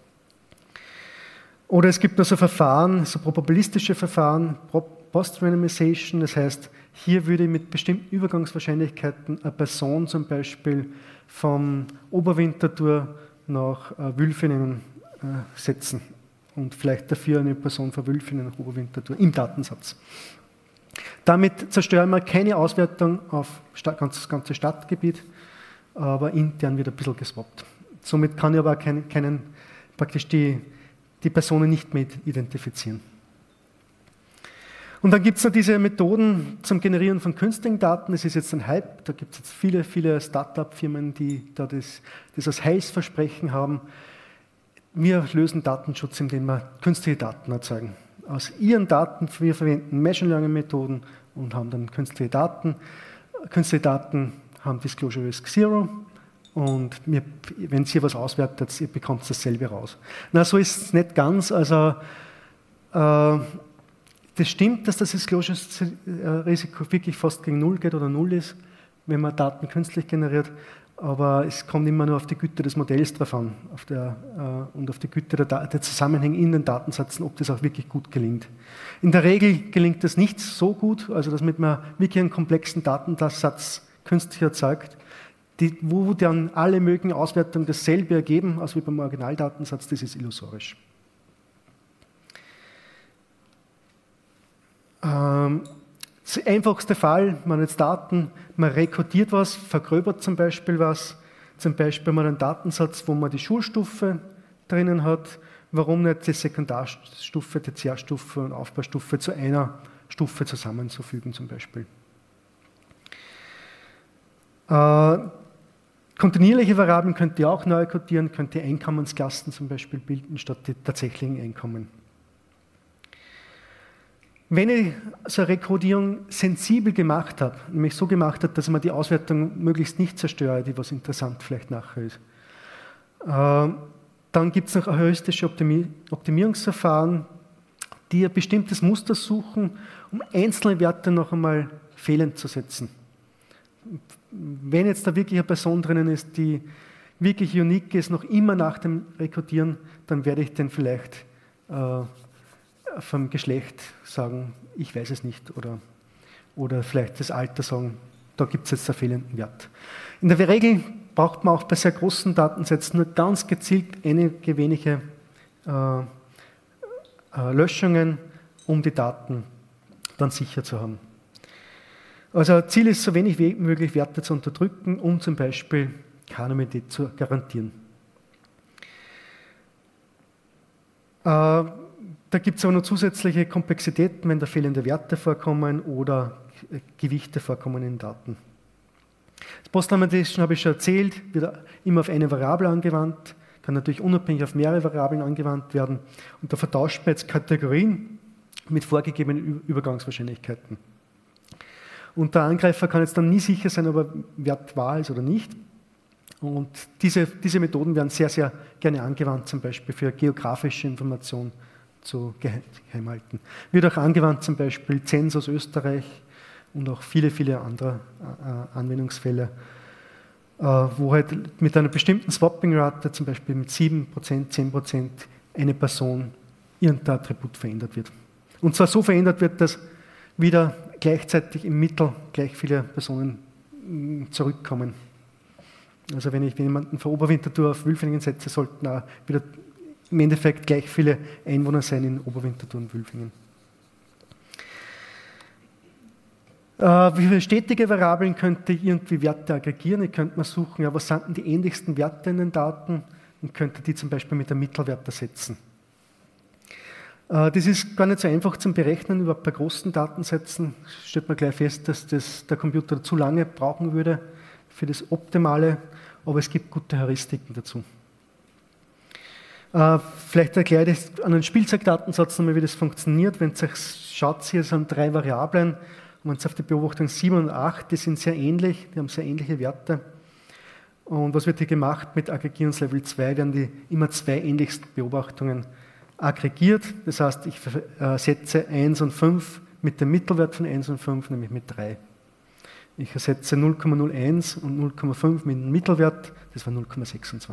Oder es gibt noch so Verfahren, so probabilistische Verfahren, Post-Randomization, das heißt, hier würde ich mit bestimmten Übergangswahrscheinlichkeiten eine Person zum Beispiel vom Oberwinterthur nach Wülfingen setzen und vielleicht dafür eine Person von Wülfingen nach Oberwinterthur im Datensatz. Damit zerstören wir keine Auswertung auf das ganze Stadtgebiet, aber intern wird ein bisschen geswappt. Somit kann ich aber praktisch die Personen nicht mehr identifizieren. Und dann gibt es noch diese Methoden zum Generieren von künstlichen Daten. Das ist jetzt ein Hype. Da gibt es jetzt viele, viele Start-up-Firmen, die da das als Heilsversprechen haben. Wir lösen Datenschutz, indem wir künstliche Daten erzeugen. Aus ihren Daten, wir verwenden Machine Learning-Methoden und haben dann künstliche Daten. Künstliche Daten haben Disclosure Risk Zero. Und wenn ihr was auswertet, ihr bekommt dasselbe raus. Na, so ist es nicht ganz. Also, das stimmt, dass das Disclosure-Risiko wirklich fast gegen Null geht oder Null ist, wenn man Daten künstlich generiert. Aber es kommt immer nur auf die Güte des Modells drauf an und auf die Güte der Zusammenhänge in den Datensätzen, ob das auch wirklich gut gelingt. In der Regel gelingt das nicht so gut, also dass man wirklich einen komplexen Datensatz künstlich erzeugt, wo dann alle möglichen Auswertungen dasselbe ergeben, als wie beim Originaldatensatz, das ist illusorisch. Der einfachste Fall, man hat jetzt Daten, man rekordiert was, vergröbert zum Beispiel was, zum Beispiel man einen Datensatz, wo man die Schulstufe drinnen hat, warum nicht die Sekundarstufe, Tertiärstufe und Aufbaustufe zu einer Stufe zusammenzufügen zum Beispiel. Kontinuierliche Variablen könnt ihr auch neu codieren, könnt ihr Einkommensklassen zum Beispiel bilden, statt die tatsächlichen Einkommen. Wenn ich so eine Rekodierung sensibel gemacht habe, nämlich so gemacht habe, dass man die Auswertung möglichst nicht zerstört, die was interessant vielleicht nachher ist, dann gibt es noch heuristische Optimierungsverfahren, die ein bestimmtes Muster suchen, um einzelne Werte noch einmal fehlend zu setzen. Wenn jetzt da wirklich eine Person drinnen ist, die wirklich unique ist, noch immer nach dem Rekordieren, dann werde ich den vielleicht vom Geschlecht sagen, ich weiß es nicht, oder vielleicht das Alter sagen, da gibt es jetzt einen fehlenden Wert. In der Regel braucht man auch bei sehr großen Datensätzen nur ganz gezielt einige wenige Löschungen, um die Daten dann sicher zu haben. Also Ziel ist, so wenig wie möglich Werte zu unterdrücken, um zum Beispiel Kanonität zu garantieren. Da gibt es aber noch zusätzliche Komplexitäten, wenn da fehlende Werte vorkommen oder Gewichte vorkommen in Daten. Das Post-Harmonization habe ich schon erzählt, wird immer auf eine Variable angewandt, kann natürlich unabhängig auf mehrere Variablen angewandt werden und da vertauscht man jetzt Kategorien mit vorgegebenen Übergangswahrscheinlichkeiten. Und der Angreifer kann jetzt dann nie sicher sein, ob er Wert wahr ist oder nicht. Und diese Methoden werden sehr, sehr gerne angewandt, zum Beispiel für geografische Informationen zu geheim halten. Wird auch angewandt, zum Beispiel Zensus Österreich und auch viele, viele andere Anwendungsfälle, wo halt mit einer bestimmten Swapping-Rate, zum Beispiel mit 7%, 10%, eine Person irgendein Attribut verändert wird. Und zwar so verändert wird, dass wieder gleichzeitig im Mittel gleich viele Personen zurückkommen. Also wenn ich jemanden von Oberwinterthur auf Wülfingen setze, sollten auch wieder im Endeffekt gleich viele Einwohner sein in Oberwinterthur und Wülfingen. Wie viele stetige Variablen könnte ich irgendwie Werte aggregieren? Ich könnte mal suchen, ja, was sind denn die ähnlichsten Werte in den Daten und könnte die zum Beispiel mit einem Mittelwert ersetzen. Das ist gar nicht so einfach zum Berechnen, überhaupt bei großen Datensätzen stellt man gleich fest, dass der Computer zu lange brauchen würde für das Optimale, aber es gibt gute Heuristiken dazu. Vielleicht erkläre ich an einem Spielzeugdatensatz nochmal, wie das funktioniert. Wenn ihr schaut, hier sind 3 Variablen und wenn ihr auf die Beobachtung 7 und 8, die sind sehr ähnlich, die haben sehr ähnliche Werte. Und was wird hier gemacht? Mit Aggregierungslevel 2 werden die immer 2 ähnlichsten Beobachtungen aggregiert. Das heißt, ich ersetze 1 und 5 mit dem Mittelwert von 1 und 5, nämlich mit 3. Ich ersetze 0,01 und 0,5 mit dem Mittelwert, das war 0,26.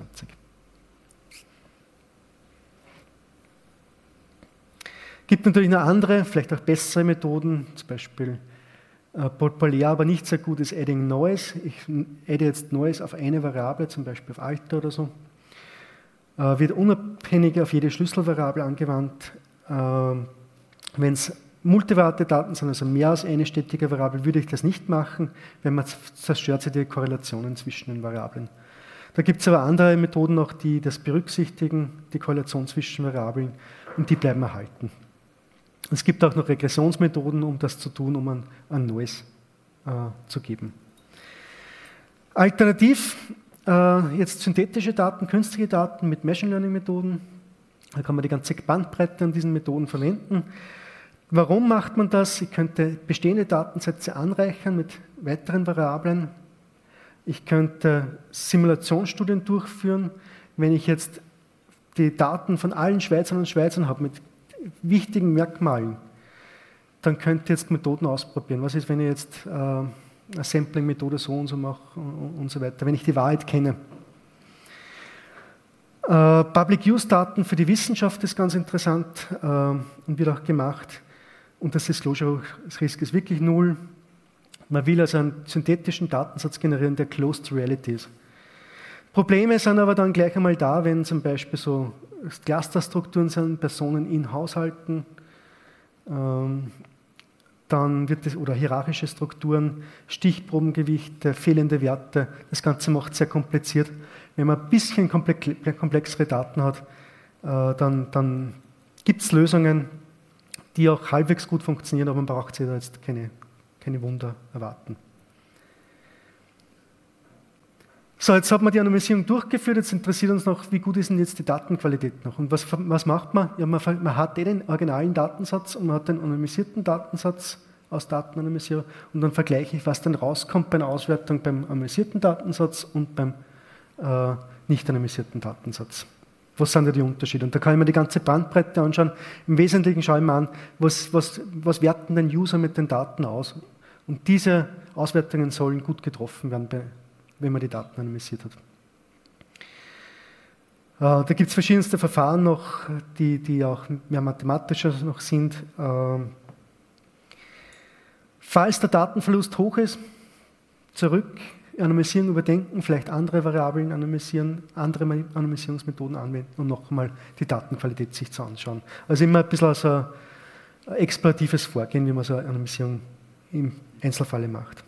Es gibt natürlich noch andere, vielleicht auch bessere Methoden, zum Beispiel populär, aber nicht sehr gut ist Adding Noise. Ich adde jetzt Noise auf eine Variable, zum Beispiel auf Alter oder so. Wird unabhängig auf jede Schlüsselvariable angewandt. Wenn es multivariate Daten sind, also mehr als eine stetige Variable, würde ich das nicht machen, wenn man zerstört sie die Korrelationen zwischen den Variablen. Da gibt es aber andere Methoden noch, die das berücksichtigen, die Korrelation zwischen Variablen, und die bleiben erhalten. Es gibt auch noch Regressionsmethoden, um das zu tun, um ein neues zu geben. Alternativ jetzt synthetische Daten, künstliche Daten mit Machine Learning Methoden. Da kann man die ganze Bandbreite an diesen Methoden verwenden. Warum macht man das? Ich könnte bestehende Datensätze anreichern mit weiteren Variablen. Ich könnte Simulationsstudien durchführen. Wenn ich jetzt die Daten von allen Schweizern und Schweizern habe mit wichtigen Merkmalen, dann könnte ich jetzt Methoden ausprobieren. Was ist, wenn ich jetzt eine Sampling-Methode so und so mache und so weiter, wenn ich die Wahrheit kenne. Public-Use-Daten für die Wissenschaft ist ganz interessant und wird auch gemacht. Und das Disclosure-Risk ist wirklich null. Man will also einen synthetischen Datensatz generieren, der close to reality ist. Probleme sind aber dann gleich einmal da, wenn zum Beispiel so Clusterstrukturen sind, Personen in Haushalten, dann wird es, oder hierarchische Strukturen, Stichprobengewichte, fehlende Werte. Das Ganze macht es sehr kompliziert. Wenn man ein bisschen komplexere Daten hat, dann gibt es Lösungen, die auch halbwegs gut funktionieren, aber man braucht sich da jetzt keine Wunder erwarten. So, jetzt hat man die Anonymisierung durchgeführt, jetzt interessiert uns noch, wie gut ist denn jetzt die Datenqualität noch? Und was macht man? Ja, man hat den originalen Datensatz und man hat den anonymisierten Datensatz aus Datenanonymisierung und dann vergleiche ich, was dann rauskommt bei einer Auswertung beim anonymisierten Datensatz und beim nicht anonymisierten Datensatz. Was sind da die Unterschiede? Und da kann ich mir die ganze Bandbreite anschauen. Im Wesentlichen schaue ich mir an, was werten denn User mit den Daten aus? Und diese Auswertungen sollen gut getroffen werden, wenn man die Daten anonymisiert hat. Da gibt es verschiedenste Verfahren noch, die auch mehr mathematischer noch sind. Falls der Datenverlust hoch ist, zurück, anonymisieren, überdenken, vielleicht andere Variablen anonymisieren, andere Anonymisierungsmethoden anwenden und nochmal die Datenqualität sich zu anschauen. Also immer ein bisschen so ein exploratives Vorgehen, wie man so eine Anonymisierung im Einzelfall macht.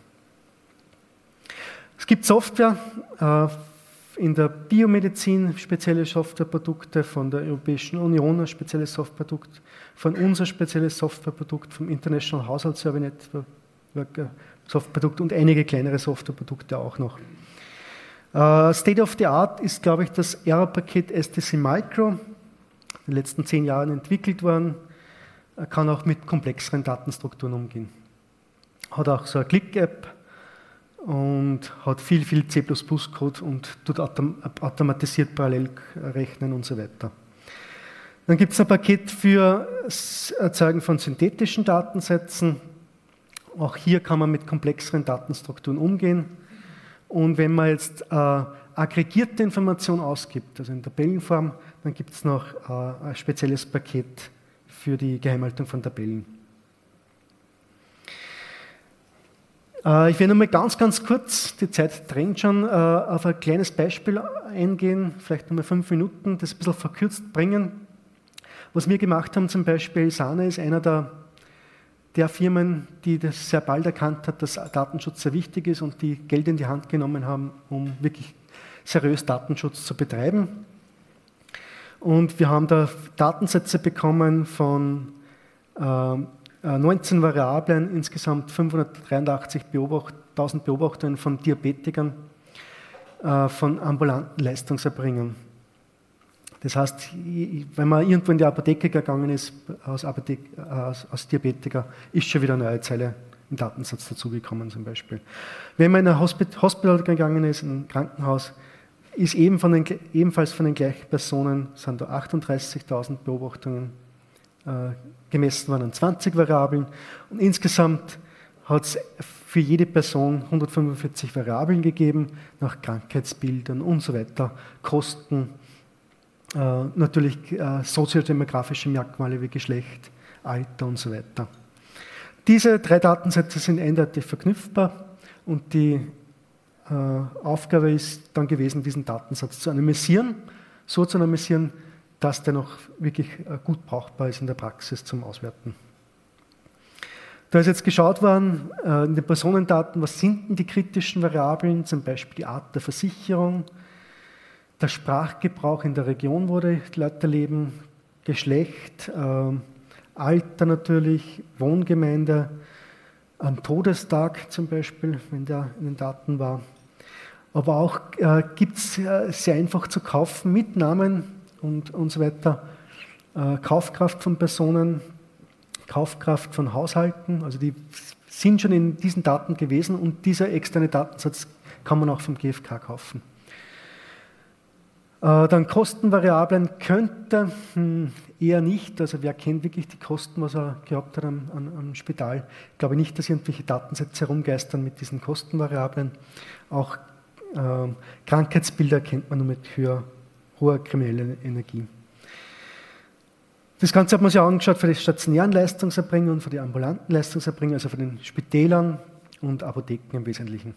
Es gibt Software in der Biomedizin, spezielle Softwareprodukte von der Europäischen Union, ein spezielles Softwareprodukt, von uns ein spezielles Softwareprodukt, vom International Household Survey Network Softwareprodukt und einige kleinere Softwareprodukte auch noch. State of the Art ist, glaube ich, das Error-Paket STC Micro, in den letzten 10 Jahren entwickelt worden, kann auch mit komplexeren Datenstrukturen umgehen. Hat auch so eine Click-App und hat viel C++-Code und tut automatisiert parallel rechnen und so weiter. Dann gibt es ein Paket für Erzeugen von synthetischen Datensätzen. Auch hier kann man mit komplexeren Datenstrukturen umgehen. Und wenn man jetzt aggregierte Information ausgibt, also in Tabellenform, dann gibt es noch ein spezielles Paket für die Geheimhaltung von Tabellen. Ich werde nochmal ganz kurz, die Zeit drängt schon, auf ein kleines Beispiel eingehen, vielleicht nochmal 5 Minuten, das ein bisschen verkürzt bringen. Was wir gemacht haben, zum Beispiel Sana ist einer der Firmen, die das sehr bald erkannt hat, dass Datenschutz sehr wichtig ist und die Geld in die Hand genommen haben, um wirklich seriös Datenschutz zu betreiben. Und wir haben da Datensätze bekommen von 19 Variablen, insgesamt 583.000 Beobachtungen von Diabetikern, von ambulanten Leistungserbringern. Das heißt, wenn man irgendwo in die Apotheke gegangen ist, als Diabetiker, ist schon wieder eine neue Zeile im Datensatz dazugekommen zum Beispiel. Wenn man in ein Hospital gegangen ist, in ein Krankenhaus, ist ebenfalls von den gleichen Personen, sind da 38.000 Beobachtungen gemessen worden an 20 Variablen. Und insgesamt hat es für jede Person 145 Variablen gegeben, nach Krankheitsbildern und so weiter, Kosten, natürlich soziodemografische Merkmale wie Geschlecht, Alter und so weiter. Diese 3 Datensätze sind eindeutig verknüpfbar und die Aufgabe ist dann gewesen, diesen Datensatz zu anonymisieren, so zu anonymisieren, dass der noch wirklich gut brauchbar ist in der Praxis zum Auswerten. Da ist jetzt geschaut worden, in den Personendaten, was sind denn die kritischen Variablen, zum Beispiel die Art der Versicherung, der Sprachgebrauch in der Region, wo die Leute leben, Geschlecht, Alter natürlich, Wohngemeinde, ein Todestag zum Beispiel, wenn der in den Daten war. Aber auch gibt es sehr einfach zu kaufen mit Namen und so weiter, Kaufkraft von Personen, Kaufkraft von Haushalten, also die sind schon in diesen Daten gewesen und dieser externe Datensatz kann man auch vom GfK kaufen. Dann Kostenvariablen könnte eher nicht, also wer kennt wirklich die Kosten, was er gehabt hat am Spital. Ich glaube nicht, dass irgendwelche Datensätze herumgeistern mit diesen Kostenvariablen. Auch Krankheitsbilder kennt man nur mit hoher krimineller Energie. Das Ganze hat man sich auch angeschaut für die stationären Leistungserbringer und für die ambulanten Leistungserbringer, also für den Spitälern und Apotheken im Wesentlichen.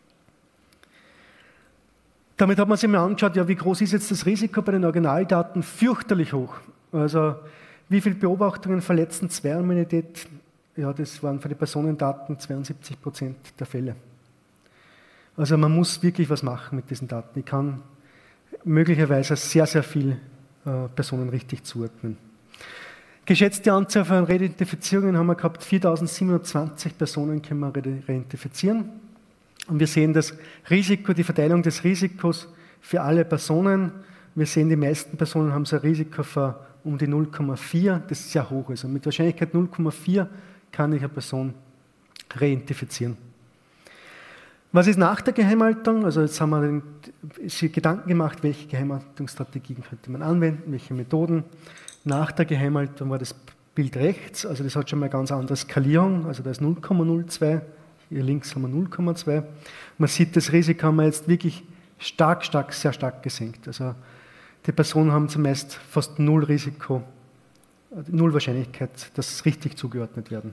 Damit hat man sich mal angeschaut, ja, wie groß ist jetzt das Risiko bei den Originaldaten? Fürchterlich hoch. Also wie viele Beobachtungen verletzen Zwerimmunität? Ja, das waren für die Personendaten 72% der Fälle. Also man muss wirklich was machen mit diesen Daten. Ich kann möglicherweise sehr, sehr viele Personen richtig zuordnen. Geschätzte Anzahl von Reidentifizierungen haben wir gehabt, 4.720 Personen können wir reidentifizieren. Und wir sehen das Risiko, die Verteilung des Risikos für alle Personen. Wir sehen, die meisten Personen haben so ein Risiko von um die 0,4, das ist sehr hoch. Also mit Wahrscheinlichkeit 0,4 kann ich eine Person reidentifizieren. Was ist nach der Geheimhaltung? Also jetzt haben wir sich Gedanken gemacht, welche Geheimhaltungsstrategien könnte man anwenden, welche Methoden. Nach der Geheimhaltung war das Bild rechts, also das hat schon mal eine ganz andere Skalierung, also da ist 0,02. Hier links haben wir 0,2. Man sieht, das Risiko haben wir jetzt wirklich sehr stark gesenkt. Also die Personen haben zumeist fast null Risiko, null Wahrscheinlichkeit, dass sie richtig zugeordnet werden.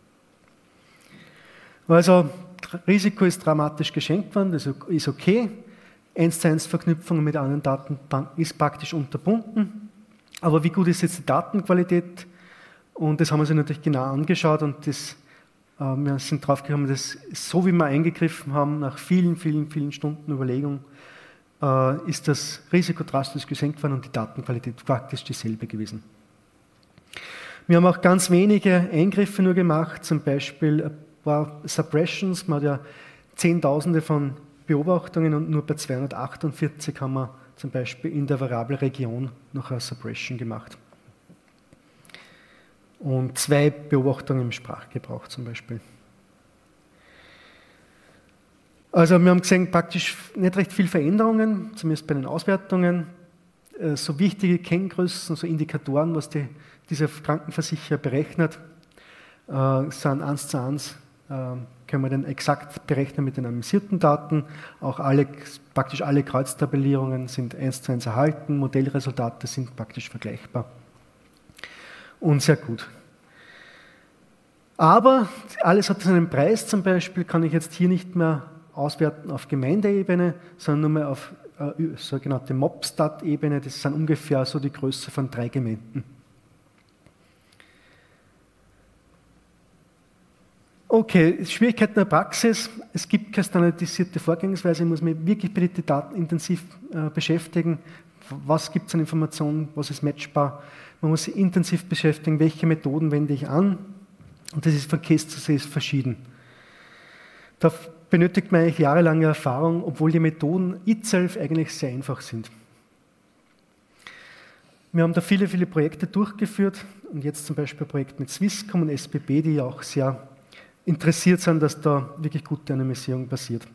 Also Risiko ist dramatisch geschenkt worden, das ist okay. 1:1 Verknüpfung mit anderen Datenbanken ist praktisch unterbunden. Aber wie gut ist jetzt die Datenqualität? Und das haben wir uns natürlich genau angeschaut und wir sind drauf gekommen, dass so wie wir eingegriffen haben, nach vielen Stunden Überlegung, ist das Risiko drastisch gesenkt worden und die Datenqualität praktisch dieselbe gewesen. Wir haben auch ganz wenige Eingriffe nur gemacht, zum Beispiel ein paar Suppressions, man hat ja Zehntausende von Beobachtungen und nur bei 248 haben wir zum Beispiel in der Variable Region noch eine Suppression gemacht. Und 2 Beobachtungen im Sprachgebrauch zum Beispiel. Also wir haben gesehen, praktisch nicht recht viele Veränderungen, zumindest bei den Auswertungen. So wichtige Kenngrößen, so Indikatoren, was dieser Krankenversicherer berechnet, sind 1:1, können wir dann exakt berechnen mit den anonymisierten Daten. Auch praktisch alle Kreuztabellierungen sind 1:1 erhalten, Modellresultate sind praktisch vergleichbar. Und sehr gut. Aber alles hat seinen Preis. Zum Beispiel kann ich jetzt hier nicht mehr auswerten auf Gemeindeebene, sondern nur mehr auf sogenannte Mobstat-Ebene. Das sind ungefähr so die Größe von 3 Gemeinden. Okay, Schwierigkeiten der Praxis. Es gibt keine standardisierte Vorgehensweise. Ich muss mich wirklich bei den Daten intensiv beschäftigen. Was gibt es an Informationen? Was ist matchbar? Man muss sich intensiv beschäftigen, welche Methoden wende ich an. Und das ist von Case zu Case verschieden. Da benötigt man eigentlich jahrelange Erfahrung, obwohl die Methoden itself eigentlich sehr einfach sind. Wir haben da viele Projekte durchgeführt und jetzt zum Beispiel ein Projekt mit Swisscom und SBB, die auch sehr interessiert sind, dass da wirklich gute Anonymisierung passiert.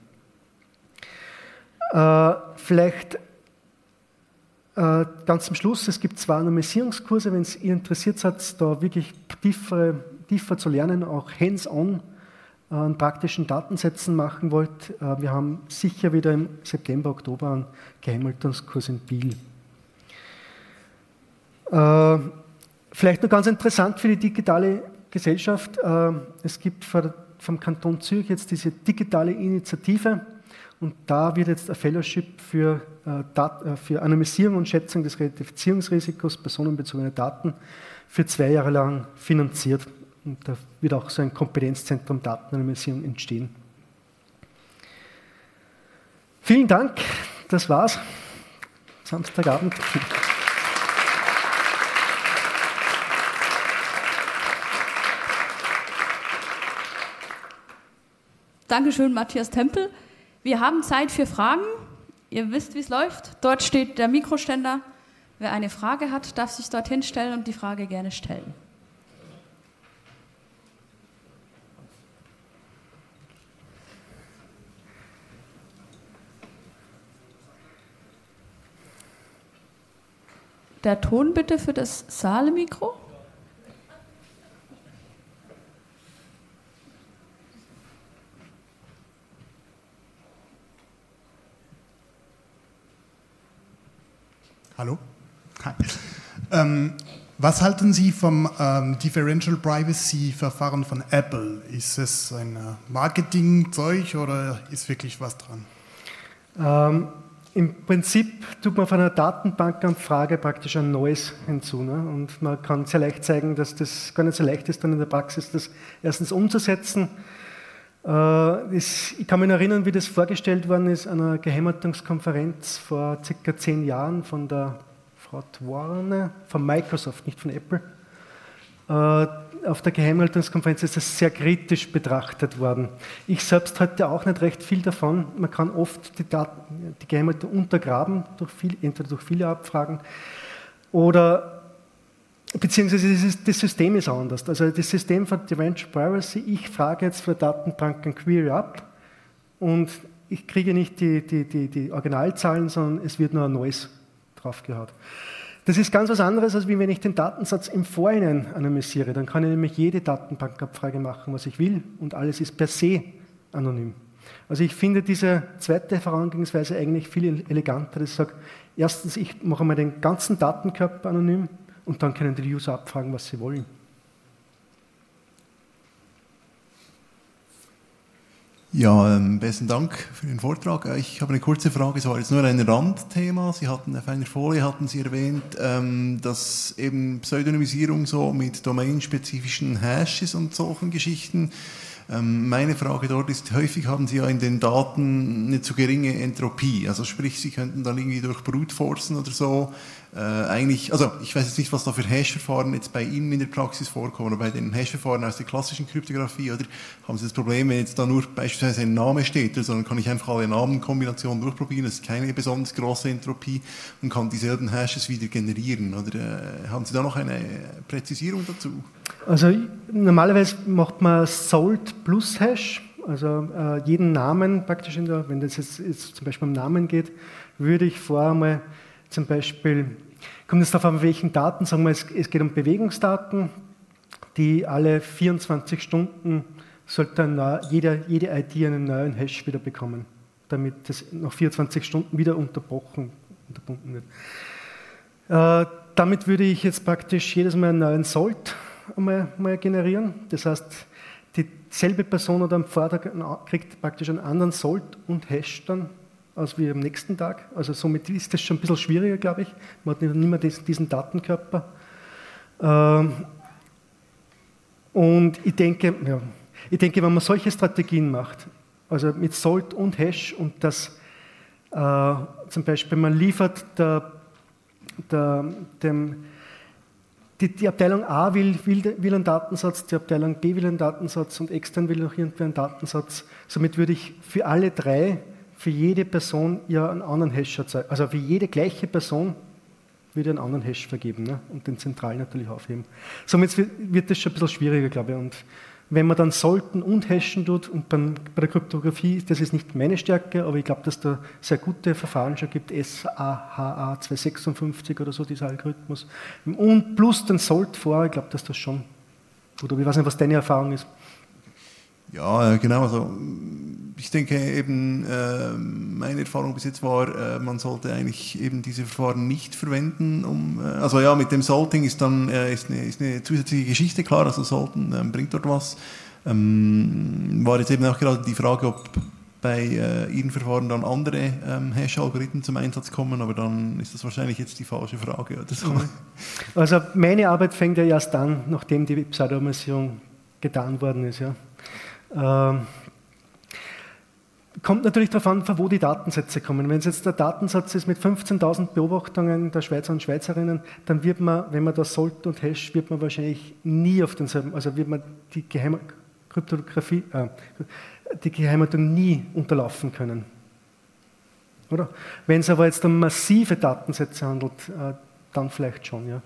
Vielleicht ganz zum Schluss, es gibt 2 Anonymisierungskurse, wenn es ihr interessiert seid, da wirklich tiefer zu lernen, auch hands-on an praktischen Datensätzen machen wollt. Wir haben sicher wieder im September, Oktober einen Geheimhaltungskurs in Biel. Vielleicht noch ganz interessant für die digitale Gesellschaft, es gibt vom Kanton Zürich jetzt diese digitale Initiative und da wird jetzt ein Fellowship für Anonymisierung und Schätzung des Reidentifikationsrisikos personenbezogener Daten für 2 Jahre lang finanziert. Und da wird auch so ein Kompetenzzentrum Datenanonymisierung entstehen. Vielen Dank, das war's. Samstagabend. Dankeschön, Matthias Tempel. Wir haben Zeit für Fragen. Ihr wisst, wie es läuft. Dort steht der Mikroständer. Wer eine Frage hat, darf sich dorthin stellen und die Frage gerne stellen. Der Ton bitte für das Saalmikro. Hallo? Hi. Was halten Sie vom Differential Privacy-Verfahren von Apple? Ist es ein Marketingzeug oder ist wirklich was dran? Im Prinzip tut man von einer Datenbankanfrage praktisch ein neues hinzu. Ne? Und man kann sehr leicht zeigen, dass das gar nicht so leicht ist, dann in der Praxis das erstens umzusetzen. Ich kann mich erinnern, wie das vorgestellt worden ist an einer Geheimhaltungskonferenz vor ca. 10 Jahren von der Frau Dworne, von Microsoft, nicht von Apple. Auf der Geheimhaltungskonferenz ist das sehr kritisch betrachtet worden. Ich selbst halte auch nicht recht viel davon. Man kann oft die Geheimhaltung untergraben, entweder durch viele Abfragen oder beziehungsweise das System ist anders. Also das System von Differential Privacy, ich frage jetzt für Datenbank ein Query ab und ich kriege nicht die Originalzahlen, sondern es wird nur ein neues draufgehauen. Das ist ganz was anderes, als wenn ich den Datensatz im Vorhinein anonymisiere. Dann kann ich nämlich jede Datenbankabfrage machen, was ich will und alles ist per se anonym. Also ich finde diese zweite Herangehensweise eigentlich viel eleganter. Ich sage, erstens, ich mache mal den ganzen Datenkörper anonym und dann können die User abfragen, was sie wollen. Ja, besten Dank für den Vortrag. Ich habe eine kurze Frage, es war jetzt nur ein Randthema. Sie hatten auf einer Folie erwähnt, dass eben Pseudonymisierung so mit domainspezifischen Hashes und solchen Geschichten. Meine Frage dort ist, häufig haben Sie ja in den Daten eine zu geringe Entropie. Also sprich, Sie könnten dann irgendwie durch Brute Forcen oder so also ich weiß jetzt nicht, was da für Hash-Verfahren jetzt bei Ihnen in der Praxis vorkommen, oder bei den Hash-Verfahren aus der klassischen Kryptographie, oder haben Sie das Problem, wenn jetzt da nur beispielsweise ein Name steht, sondern kann ich einfach alle Namenkombinationen durchprobieren, das ist keine besonders große Entropie und kann dieselben Hashes wieder generieren, oder haben Sie da noch eine Präzisierung dazu? Also normalerweise macht man Salt plus Hash, also jeden Namen praktisch, wenn das jetzt zum Beispiel um Namen geht, würde ich vorher mal zum Beispiel, kommt es darauf an, welchen Daten, sagen wir, es geht um Bewegungsdaten, die alle 24 Stunden sollte jede ID einen neuen Hash wieder bekommen, damit das nach 24 Stunden wieder unterbunden wird. Damit würde ich jetzt praktisch jedes Mal einen neuen Salt mal generieren. Das heißt, dieselbe Person oder am Vortag kriegt praktisch einen anderen Salt und Hash dann als wie am nächsten Tag. Also somit ist das schon ein bisschen schwieriger, glaube ich. Man hat nicht mehr diesen Datenkörper. Und ich denke, wenn man solche Strategien macht, also mit Salt und Hash und das zum Beispiel man liefert die Abteilung A will einen Datensatz, die Abteilung B will einen Datensatz und extern will noch irgendwie einen Datensatz. Somit würde ich für alle drei, für jede Person ja einen anderen Hash erzeugen. Also für jede gleiche Person würde ich einen anderen Hash vergeben, ne? Und den zentralen natürlich aufheben. Somit wird das schon ein bisschen schwieriger, glaube ich. Und wenn man dann Salten und Hashen tut, und bei der Kryptographie, das ist nicht meine Stärke, aber ich glaube, dass da sehr gute Verfahren schon gibt, SAHA 256 oder so, dieser Algorithmus. Und plus den Salt vor, ich glaube, dass das schon, oder ich weiß nicht, was deine Erfahrung ist. Ja, genau. Also ich denke eben, meine Erfahrung bis jetzt war, man sollte eigentlich eben diese Verfahren nicht verwenden. Also ja, mit dem Salting ist dann ist eine zusätzliche Geschichte, klar, also Salten bringt dort was. War jetzt eben auch gerade die Frage, ob bei Ihren Verfahren dann andere Hash-Algorithmen zum Einsatz kommen, aber dann ist das wahrscheinlich jetzt die falsche Frage oder so. Also meine Arbeit fängt ja erst an, nachdem die Pseudonymisierung getan worden ist. Ja. Kommt natürlich darauf an, von wo die Datensätze kommen. Wenn es jetzt der Datensatz ist mit 15.000 Beobachtungen der Schweizer und Schweizerinnen, dann wird man, wenn man das Salt und Hash, wird man wahrscheinlich nie auf denselben, also wird man die Geheimhaltung nie unterlaufen können. Oder? Wenn es aber jetzt um massive Datensätze handelt, dann vielleicht schon, ja.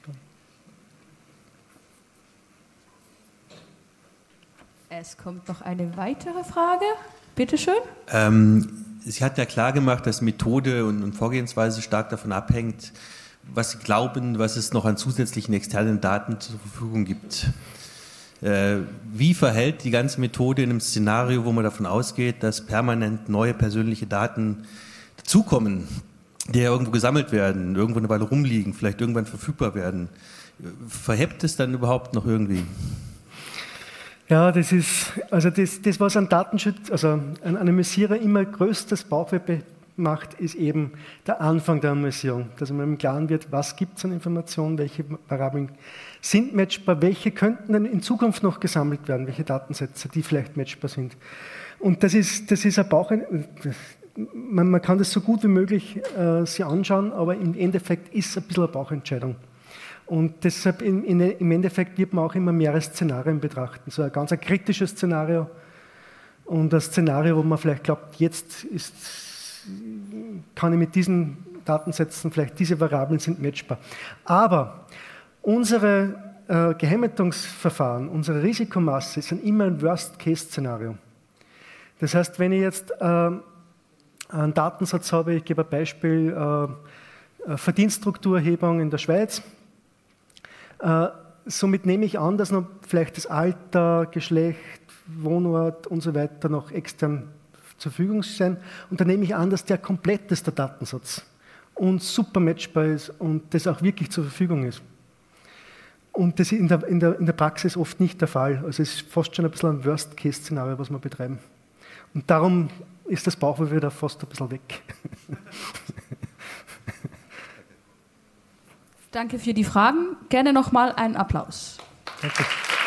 Es kommt noch eine weitere Frage. Bitte schön. Sie hat ja klar gemacht, dass Methode und Vorgehensweise stark davon abhängt, was Sie glauben, was es noch an zusätzlichen externen Daten zur Verfügung gibt. Wie verhält die ganze Methode in einem Szenario, wo man davon ausgeht, dass permanent neue persönliche Daten dazukommen, die ja irgendwo gesammelt werden, irgendwo eine Weile rumliegen, vielleicht irgendwann verfügbar werden? Verhebt es dann überhaupt noch irgendwie? Ja, das ist, also das was ein Datenschutz, also ein Anonymisierer immer größtes Bauchweh macht, ist eben der Anfang der Anonymisierung, dass man im Klaren wird, was gibt es an Informationen, welche Variablen sind matchbar, welche könnten denn in Zukunft noch gesammelt werden, welche Datensätze, die vielleicht matchbar sind. Und das ist ein man kann das so gut wie möglich sich anschauen, aber im Endeffekt ist es ein bisschen eine Bauchentscheidung. Und deshalb im Endeffekt wird man auch immer mehrere Szenarien betrachten. So ein ganz kritisches Szenario und ein Szenario, wo man vielleicht glaubt, jetzt kann ich mit diesen Datensätzen, vielleicht diese Variablen sind matchbar. Aber unsere Geheimhaltungsverfahren, unsere Risikomasse sind immer ein Worst-Case-Szenario. Das heißt, wenn ich jetzt einen Datensatz habe, ich gebe ein Beispiel, Verdienststrukturerhebung in der Schweiz, somit nehme ich an, dass noch vielleicht das Alter, Geschlecht, Wohnort und so weiter noch extern zur Verfügung sind. Und dann nehme ich an, dass der komplett ist, der Datensatz, und super matchbar ist und das auch wirklich zur Verfügung ist. Und das ist in der Praxis oft nicht der Fall. Also es ist fast schon ein bisschen ein Worst-Case-Szenario, was wir betreiben. Und darum ist das Bauchweh wieder fast ein bisschen weg. Danke für die Fragen. Gerne nochmal einen Applaus. Danke.